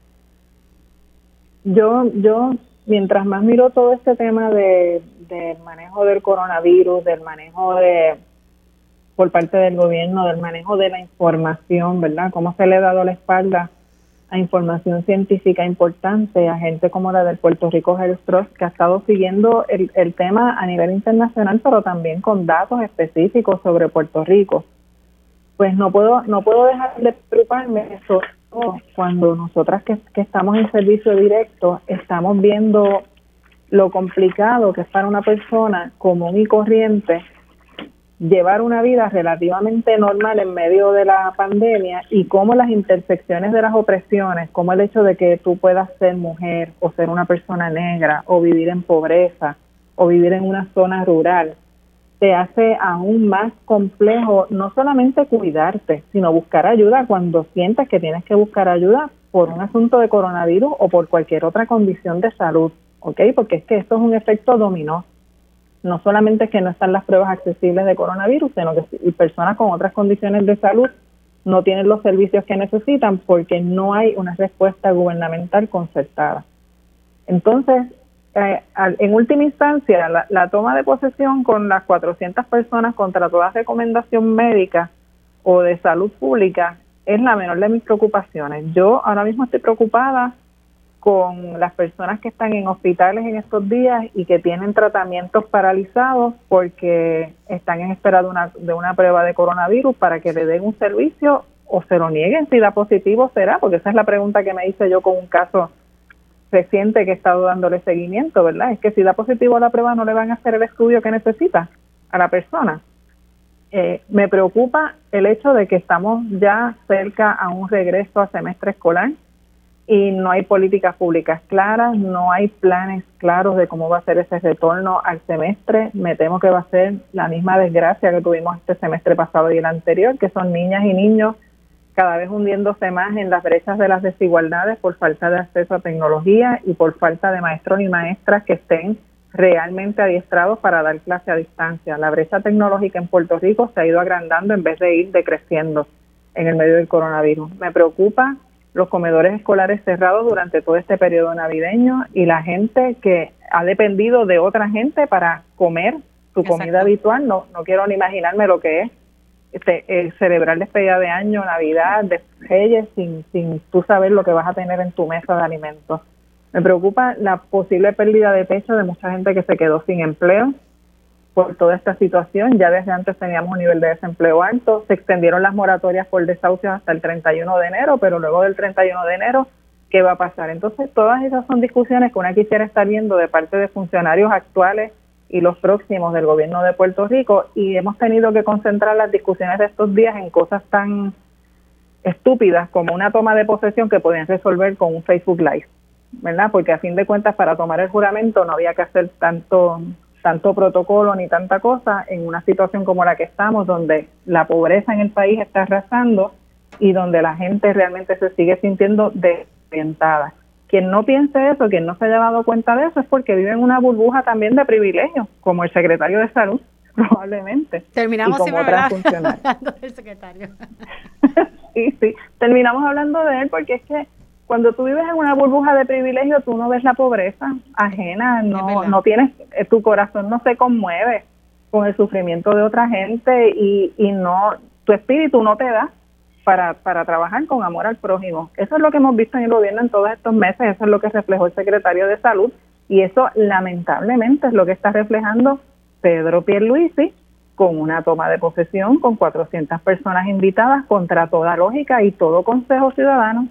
yo mientras más miro todo este tema del manejo del coronavirus, del manejo por parte del gobierno, del manejo de la información, ¿verdad? Cómo se le ha dado la espalda a información científica importante, a gente como la del Puerto Rico Health Trust, que ha estado siguiendo el tema a nivel internacional, pero también con datos específicos sobre Puerto Rico. Pues no puedo dejar de preocuparme, sobre todo cuando nosotras que estamos en servicio directo estamos viendo lo complicado que es para una persona común y corriente llevar una vida relativamente normal en medio de la pandemia, y cómo las intersecciones de las opresiones, como el hecho de que tú puedas ser mujer o ser una persona negra o vivir en pobreza o vivir en una zona rural, te hace aún más complejo no solamente cuidarte, sino buscar ayuda cuando sientas que tienes que buscar ayuda por un asunto de coronavirus o por cualquier otra condición de salud, ¿ok? Porque es que esto es un efecto dominó. No solamente es que no están las pruebas accesibles de coronavirus, sino que personas con otras condiciones de salud no tienen los servicios que necesitan porque no hay una respuesta gubernamental concertada. Entonces, en última instancia, la toma de posesión con las 400 personas contra toda recomendación médica o de salud pública es la menor de mis preocupaciones. Yo ahora mismo estoy preocupada con las personas que están en hospitales en estos días y que tienen tratamientos paralizados porque están en espera de una prueba de coronavirus para que le den un servicio o se lo nieguen. Si da positivo será, porque esa es la pregunta que me hice yo con un caso reciente que he estado dándole seguimiento, ¿verdad? Es que si da positivo a la prueba no le van a hacer el estudio que necesita a la persona. Me preocupa el hecho de que estamos ya cerca a un regreso a semestre escolar, y no hay políticas públicas claras, no hay planes claros de cómo va a ser ese retorno al semestre. Me temo que va a ser la misma desgracia que tuvimos este semestre pasado y el anterior, que son niñas y niños cada vez hundiéndose más en las brechas de las desigualdades por falta de acceso a tecnología y por falta de maestros y maestras que estén realmente adiestrados para dar clase a distancia. La brecha tecnológica en Puerto Rico se ha ido agrandando en vez de ir decreciendo en el medio del coronavirus. Me preocupa los comedores escolares cerrados durante todo este periodo navideño y la gente que ha dependido de otra gente para comer su comida habitual. No quiero ni imaginarme lo que es celebrar despedida de año, Navidad, de Reyes, sin tú saber lo que vas a tener en tu mesa de alimentos. Me preocupa la posible pérdida de techo de mucha gente que se quedó sin empleo por toda esta situación. Ya desde antes teníamos un nivel de desempleo alto, se extendieron las moratorias por desahucios hasta el 31 de enero, pero luego del 31 de enero, ¿qué va a pasar? Entonces, todas esas son discusiones que una quisiera estar viendo de parte de funcionarios actuales y los próximos del gobierno de Puerto Rico, y hemos tenido que concentrar las discusiones de estos días en cosas tan estúpidas como una toma de posesión que podían resolver con un Facebook Live, ¿verdad? Porque a fin de cuentas para tomar el juramento no había que hacer tanto protocolo ni tanta cosa en una situación como la que estamos, donde la pobreza en el país está arrasando y donde la gente realmente se sigue sintiendo desorientada. Quien no piense eso, quien no se haya dado cuenta de eso, es porque vive en una burbuja también de privilegios, como el secretario de Salud, probablemente. Terminamos siempre hablando del secretario. Sí, terminamos hablando de él porque es que cuando tú vives en una burbuja de privilegio, tú no ves la pobreza ajena, no tienes, tu corazón no se conmueve con el sufrimiento de otra gente y no, tu espíritu no te da para trabajar con amor al prójimo. Eso es lo que hemos visto en el gobierno en todos estos meses, eso es lo que reflejó el secretario de Salud y eso lamentablemente es lo que está reflejando Pedro Pierluisi con una toma de posesión con 400 personas invitadas contra toda lógica y todo consejo ciudadano.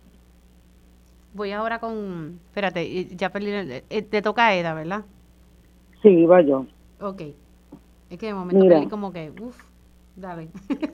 Voy ahora con... Espérate, ya perdí... te toca a Eda, ¿verdad? Sí, va yo. Ok. Es que de momento perdí como que... dale.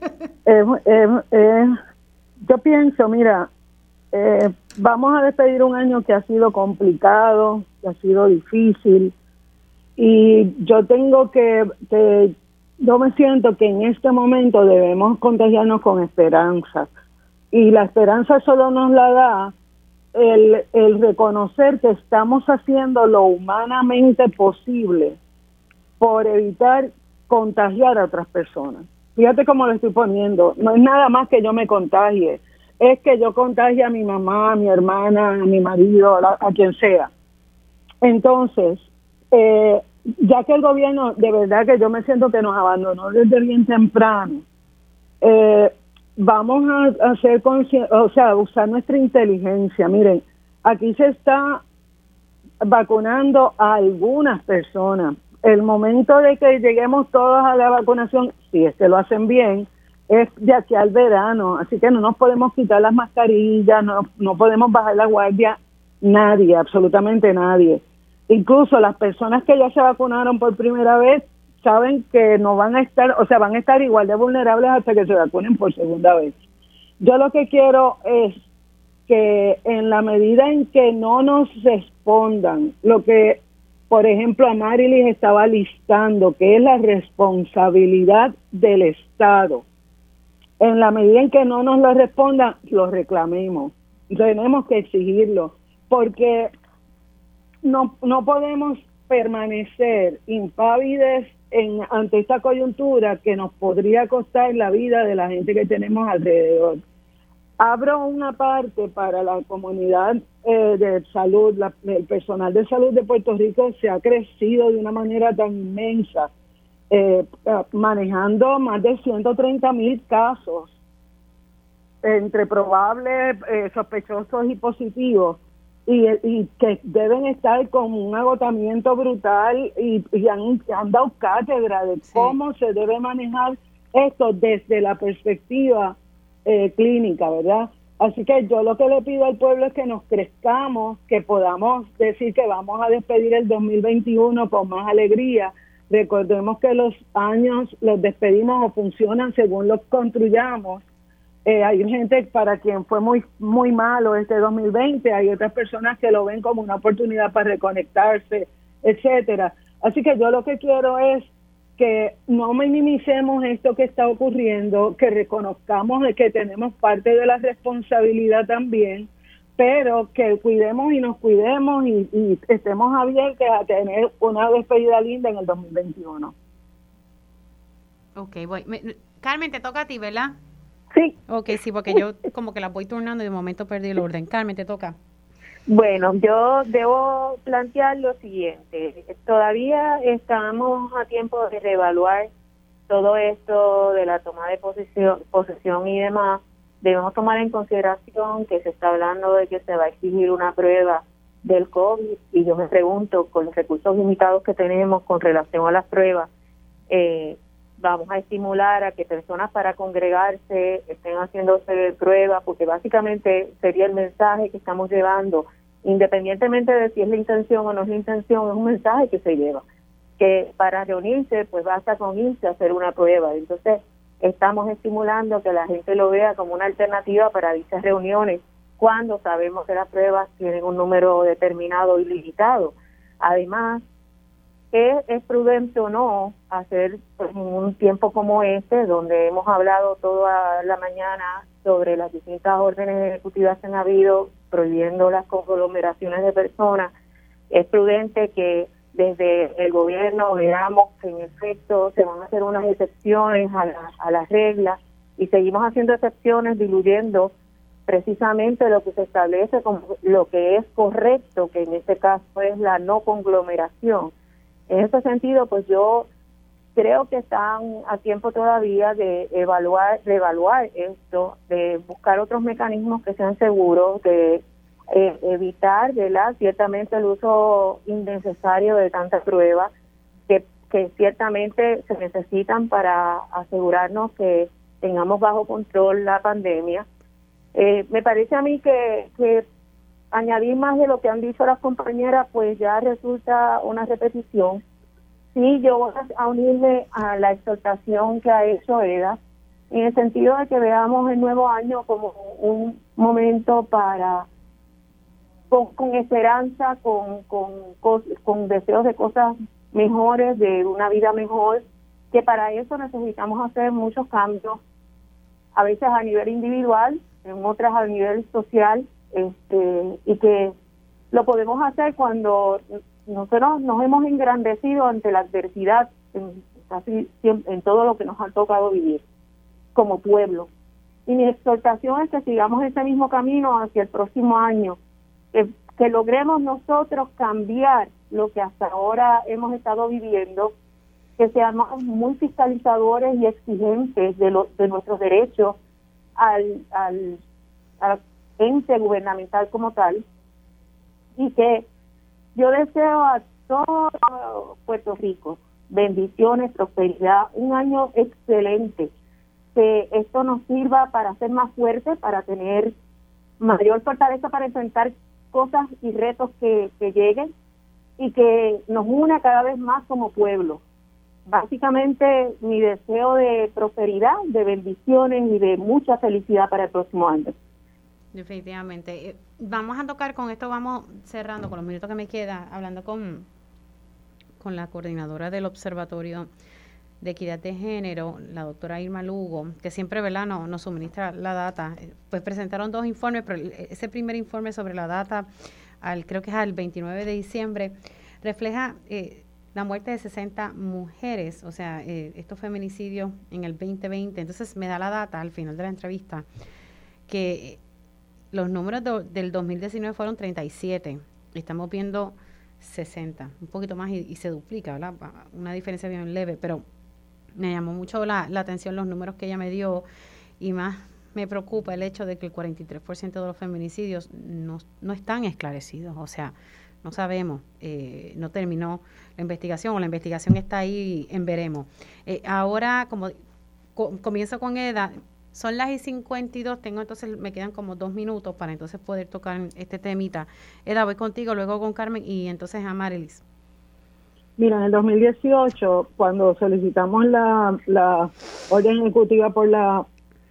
Yo pienso, mira, vamos a despedir un año que ha sido complicado, que ha sido difícil, y yo tengo yo me siento que en este momento debemos contagiarnos con esperanza, y la esperanza solo nos la da el reconocer que estamos haciendo lo humanamente posible por evitar contagiar a otras personas. Fíjate cómo lo estoy poniendo, no es nada más que yo me contagie, es que yo contagie a mi mamá, a mi hermana, a mi marido, a quien sea. Entonces, ya que el gobierno, de verdad que yo me siento que nos abandonó desde bien temprano, vamos a hacer usar nuestra inteligencia. Miren, aquí se está vacunando a algunas personas. El momento de que lleguemos todos a la vacunación, si es que lo hacen bien, es de aquí al verano, así que no nos podemos quitar las mascarillas, no podemos bajar la guardia, nadie, absolutamente nadie. Incluso las personas que ya se vacunaron por primera vez saben que no van a estar, van a estar igual de vulnerables hasta que se vacunen por segunda vez. Yo lo que quiero es que en la medida en que no nos respondan lo que, por ejemplo, Amarilis estaba listando, que es la responsabilidad del Estado, en la medida en que no nos lo respondan, lo reclamemos. Tenemos que exigirlo, porque no podemos permanecer impávides ante esta coyuntura que nos podría costar la vida de la gente que tenemos alrededor. Abro una parte para la comunidad de salud, el personal de salud de Puerto Rico se ha crecido de una manera tan inmensa, manejando más de 130,000 casos entre probables, sospechosos y positivos, y que deben estar con un agotamiento brutal y han dado cátedra de cómo se debe manejar esto desde la perspectiva clínica, ¿verdad? Así que yo lo que le pido al pueblo es que nos crezcamos, que podamos decir que vamos a despedir el 2021 con más alegría. Recordemos que los años los despedimos o funcionan según los construyamos, Hay gente para quien fue muy malo este 2020, hay otras personas que lo ven como una oportunidad para reconectarse, etcétera. Así que yo lo que quiero es que no minimicemos esto que está ocurriendo, que reconozcamos de que tenemos parte de la responsabilidad también, pero que cuidemos y nos cuidemos y estemos abiertos a tener una despedida linda en el 2021. Ok, Carmen, te toca a ti, ¿verdad? Sí. Ok, sí, porque yo como que las voy turnando y de momento perdí el orden. Carmen, te toca. Bueno, yo debo plantear lo siguiente. Todavía estamos a tiempo de reevaluar todo esto de la toma de posesión y demás. Debemos tomar en consideración que se está hablando de que se va a exigir una prueba del COVID y yo me pregunto, con los recursos limitados que tenemos con relación a las pruebas, vamos a estimular a que personas para congregarse estén haciéndose pruebas, porque básicamente sería el mensaje que estamos llevando, independientemente de si es la intención o no es la intención, es un mensaje que se lleva, que para reunirse pues basta con irse a hacer una prueba. Entonces estamos estimulando que la gente lo vea como una alternativa para dichas reuniones, cuando sabemos que las pruebas tienen un número determinado y limitado. Además, ¿es prudente o no hacer pues, en un tiempo como este, donde hemos hablado toda la mañana sobre las distintas órdenes ejecutivas que han habido, prohibiendo las conglomeraciones de personas? Es prudente que desde el gobierno veamos que en efecto se van a hacer unas excepciones a las reglas y seguimos haciendo excepciones, diluyendo precisamente lo que se establece como lo que es correcto, que en este caso es la no conglomeración. En ese sentido, pues yo creo que están a tiempo todavía de reevaluar esto, de buscar otros mecanismos que sean seguros, de evitar, ¿verdad?, ciertamente el uso innecesario de tantas pruebas que ciertamente se necesitan para asegurarnos que tengamos bajo control la pandemia. Me parece a mí que añadir más de lo que han dicho las compañeras, pues ya resulta una repetición. Sí, yo voy a unirme a la exhortación que ha hecho Eda, en el sentido de que veamos el nuevo año como un momento para, con esperanza, con deseos de cosas mejores, de una vida mejor, que para eso necesitamos hacer muchos cambios, a veces a nivel individual, en otras a nivel social, y que lo podemos hacer cuando nosotros nos hemos engrandecido ante la adversidad en todo lo que nos ha tocado vivir como pueblo. Y mi exhortación es que sigamos ese mismo camino hacia el próximo año, que logremos nosotros cambiar lo que hasta ahora hemos estado viviendo, que seamos muy fiscalizadores y exigentes de nuestros derechos al ente gubernamental como tal, y que yo deseo a todo Puerto Rico bendiciones, prosperidad, un año excelente, que esto nos sirva para ser más fuertes, para tener mayor fortaleza para enfrentar cosas y retos que lleguen, y que nos una cada vez más como pueblo. Básicamente mi deseo de prosperidad, de bendiciones y de mucha felicidad para el próximo año. Definitivamente. Vamos a tocar con esto, vamos cerrando con los minutos que me queda, hablando con la coordinadora del Observatorio de Equidad de Género, la doctora Irma Lugo, que siempre, ¿verdad?, nos suministra la data. Pues presentaron 2 informes, pero ese primer informe sobre la data, creo que es al 29 de diciembre, refleja la muerte de 60 mujeres, o sea, estos feminicidios en el 2020. Entonces me da la data al final de la entrevista que los números del 2019 fueron 37, estamos viendo 60, un poquito más y se duplica, ¿verdad? Una diferencia bien leve, pero me llamó mucho la atención los números que ella me dio, y más me preocupa el hecho de que el 43% de los feminicidios no están esclarecidos, o sea, no sabemos, no terminó la investigación, o la investigación está ahí en veremos. Ahora, como comienzo con Eda, son las 52, me quedan como 2 minutos para entonces poder tocar este temita. Eda, voy contigo, luego con Carmen y entonces a Marilis. Mira, en el 2018, cuando solicitamos la orden ejecutiva por la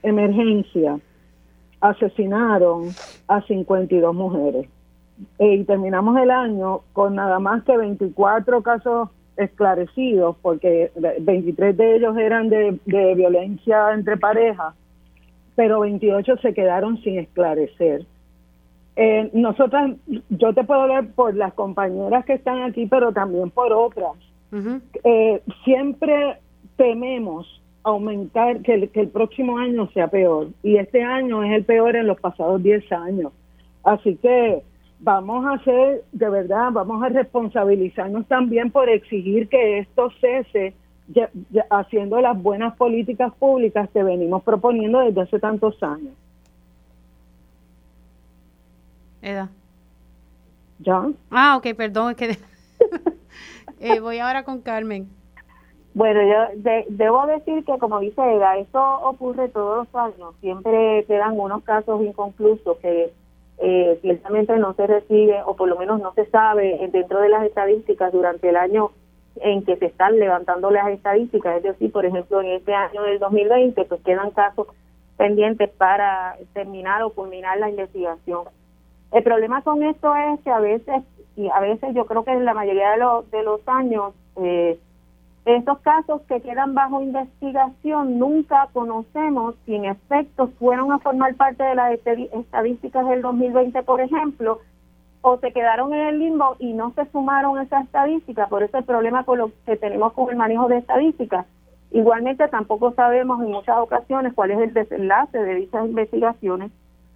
emergencia asesinaron a 52 mujeres. Y terminamos el año con nada más que 24 casos esclarecidos, porque 23 de ellos eran de violencia entre parejas, pero 28 se quedaron sin esclarecer. Nosotras, yo te puedo hablar por las compañeras que están aquí, pero también por otras. Siempre tememos aumentar, que el próximo año sea peor, y este año es el peor en los pasados 10 años. Así que vamos a hacer, de verdad, vamos a responsabilizarnos también por exigir que esto cese, haciendo las buenas políticas públicas que venimos proponiendo desde hace tantos años. Eda. ¿Ya? Ah, ok, perdón, es que voy ahora con Carmen. Bueno, yo debo decir que, como dice Eda, esto ocurre todos los años. Siempre quedan unos casos inconclusos que ciertamente no se recibe, o por lo menos no se sabe dentro de las estadísticas durante el año en que se están levantando las estadísticas. Es decir, por ejemplo, en este año del 2020, pues quedan casos pendientes para terminar o culminar la investigación. El problema con esto es que a veces yo creo que en la mayoría de los años, estos casos que quedan bajo investigación, nunca conocemos si en efecto fueron a formar parte de las estadísticas del 2020, por ejemplo, o se quedaron en el limbo y no se sumaron esas estadísticas. Por eso el problema con lo que tenemos con el manejo de estadísticas. Igualmente tampoco sabemos en muchas ocasiones cuál es el desenlace de dichas investigaciones,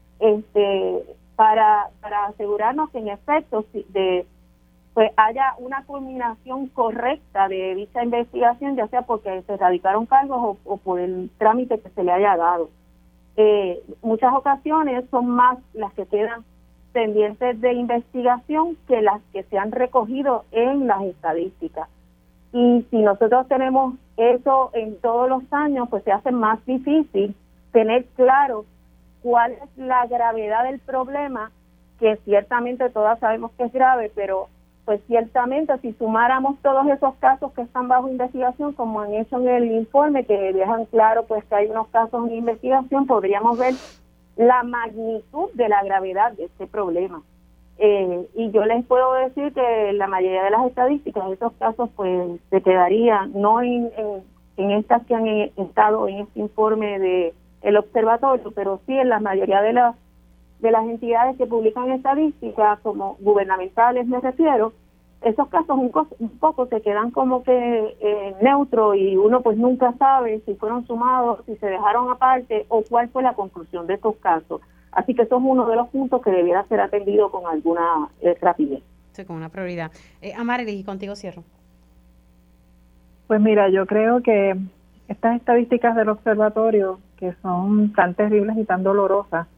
para asegurarnos que en efecto pues haya una culminación correcta de dicha investigación, ya sea porque se radicaron cargos o por el trámite que se le haya dado. Muchas ocasiones son más las que quedan pendientes de investigación que las que se han recogido en las estadísticas. Y si nosotros tenemos eso en todos los años, pues se hace más difícil tener claro cuál es la gravedad del problema, que ciertamente todas sabemos que es grave, pero pues ciertamente si sumáramos todos esos casos que están bajo investigación, como han hecho en el informe, que dejan claro pues que hay unos casos en investigación, podríamos ver la magnitud de la gravedad de este problema. Y yo les puedo decir que la mayoría de las estadísticas de esos casos pues se quedarían no en estas que han estado en este informe de el observatorio, pero sí en la mayoría de las entidades que publican estadísticas, como gubernamentales me refiero. Esos casos un poco se quedan como que neutros, y uno pues nunca sabe si fueron sumados, si se dejaron aparte o cuál fue la conclusión de estos casos. Así que eso es uno de los puntos que debiera ser atendido con alguna rapidez. Sí, con una prioridad. Amarilis, contigo cierro. Pues mira, yo creo que estas estadísticas del observatorio, que son tan terribles y tan dolorosas,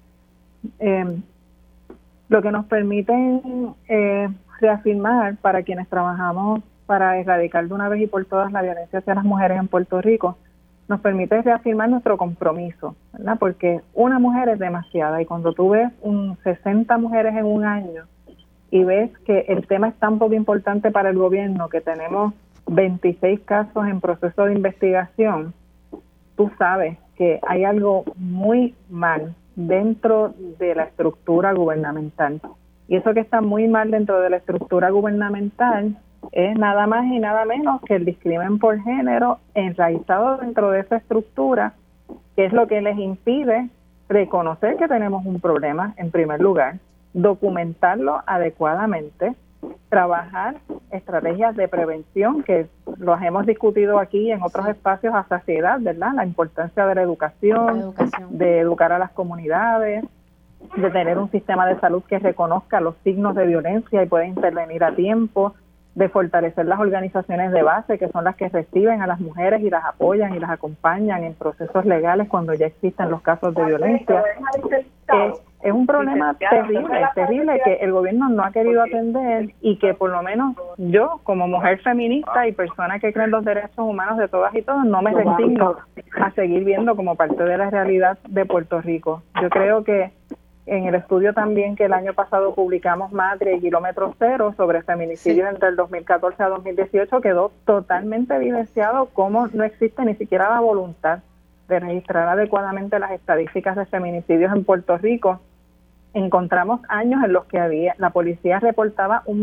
lo que nos permiten reafirmar para quienes trabajamos para erradicar de una vez y por todas la violencia hacia las mujeres en Puerto Rico, nos permite reafirmar nuestro compromiso, ¿verdad? Porque una mujer es demasiada, y cuando tú ves 60 mujeres en un año y ves que el tema es tan poco importante para el gobierno, que tenemos 26 casos en proceso de investigación, tú sabes que hay algo muy mal dentro de la estructura gubernamental. Y eso que está muy mal dentro de la estructura gubernamental es nada más y nada menos que el discrimen por género enraizado dentro de esa estructura, que es lo que les impide reconocer que tenemos un problema en primer lugar, documentarlo adecuadamente, trabajar estrategias de prevención, que los hemos discutido aquí en otros espacios a saciedad, ¿verdad? La importancia de la educación, de educar a las comunidades, de tener un sistema de salud que reconozca los signos de violencia y pueda intervenir a tiempo, de fortalecer las organizaciones de base, que son las que reciben a las mujeres y las apoyan y las acompañan en procesos legales cuando ya existen los casos de violencia. Es un problema terrible que el gobierno no ha querido atender, y que por lo menos yo, como mujer feminista y persona que cree en los derechos humanos de todas y todos, no me resigno a seguir viendo como parte de la realidad de Puerto Rico. Yo creo que en el estudio también que el año pasado publicamos, Matria y Kilómetro Cero, sobre feminicidios entre el 2014 a 2018, quedó totalmente evidenciado cómo no existe ni siquiera la voluntad de registrar adecuadamente las estadísticas de feminicidios en Puerto Rico, encontramos años en los que la policía reportaba un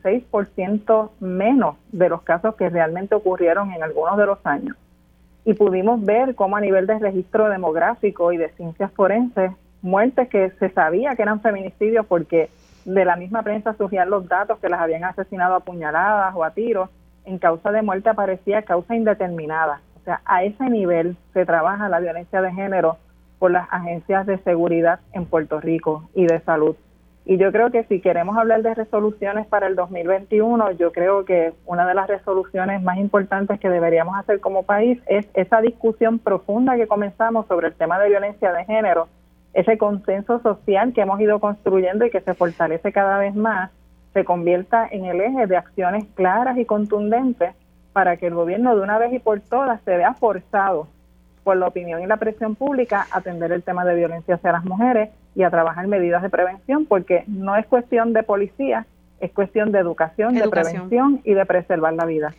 26% menos de los casos que realmente ocurrieron en algunos de los años. Y pudimos ver cómo a nivel de registro demográfico y de ciencias forenses, muertes que se sabía que eran feminicidios porque de la misma prensa surgían los datos que las habían asesinado a puñaladas o a tiros, en causa de muerte aparecía causa indeterminada. O sea, a ese nivel se trabaja la violencia de género por las agencias de seguridad en Puerto Rico y de salud. Y yo creo que si queremos hablar de resoluciones para el 2021, yo creo que una de las resoluciones más importantes que deberíamos hacer como país es esa discusión profunda que comenzamos sobre el tema de violencia de género, ese consenso social que hemos ido construyendo y que se fortalece cada vez más, se convierta en el eje de acciones claras y contundentes para que el gobierno de una vez y por todas se vea forzado por la opinión y la presión pública a atender el tema de violencia hacia las mujeres y a trabajar medidas de prevención, porque no es cuestión de policía, es cuestión de educación, de prevención y de preservar la vida.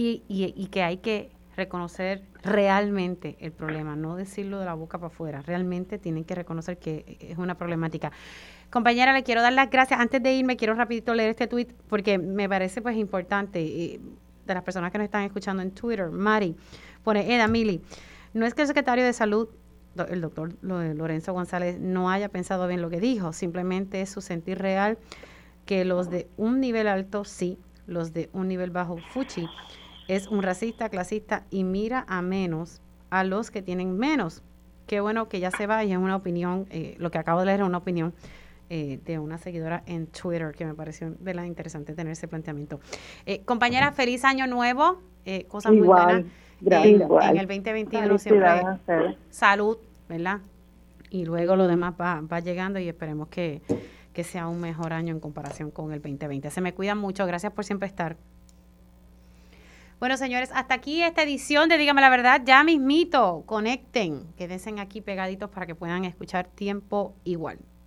Y que hay que reconocer realmente el problema, no decirlo de la boca para afuera, realmente tienen que reconocer que es una problemática. Compañera, le quiero dar las gracias. Antes de irme, quiero rapidito leer este tweet porque me parece pues importante, de las personas que nos están escuchando en Twitter. Mari pone, Eda Mili, no es que el secretario de Salud, el doctor Lorenzo González, no haya pensado bien lo que dijo, simplemente es su sentir real que los de un nivel alto sí, los de un nivel bajo fuchi, es un racista, clasista y mira a menos a los que tienen menos. Qué bueno que ya se va y es una opinión, lo que acabo de leer es una opinión de una seguidora en Twitter que me pareció interesante tener ese planteamiento. Compañera, feliz año nuevo, cosas muy buenas. En el 2021 siempre salud, ¿verdad? Y luego lo demás va llegando y esperemos que sea un mejor año en comparación con el 2020. Se me cuidan mucho, gracias por siempre estar. Bueno, señores, hasta aquí esta edición de Dígame la Verdad. Ya mismito, conecten, quédense aquí pegaditos para que puedan escuchar Tiempo Igual.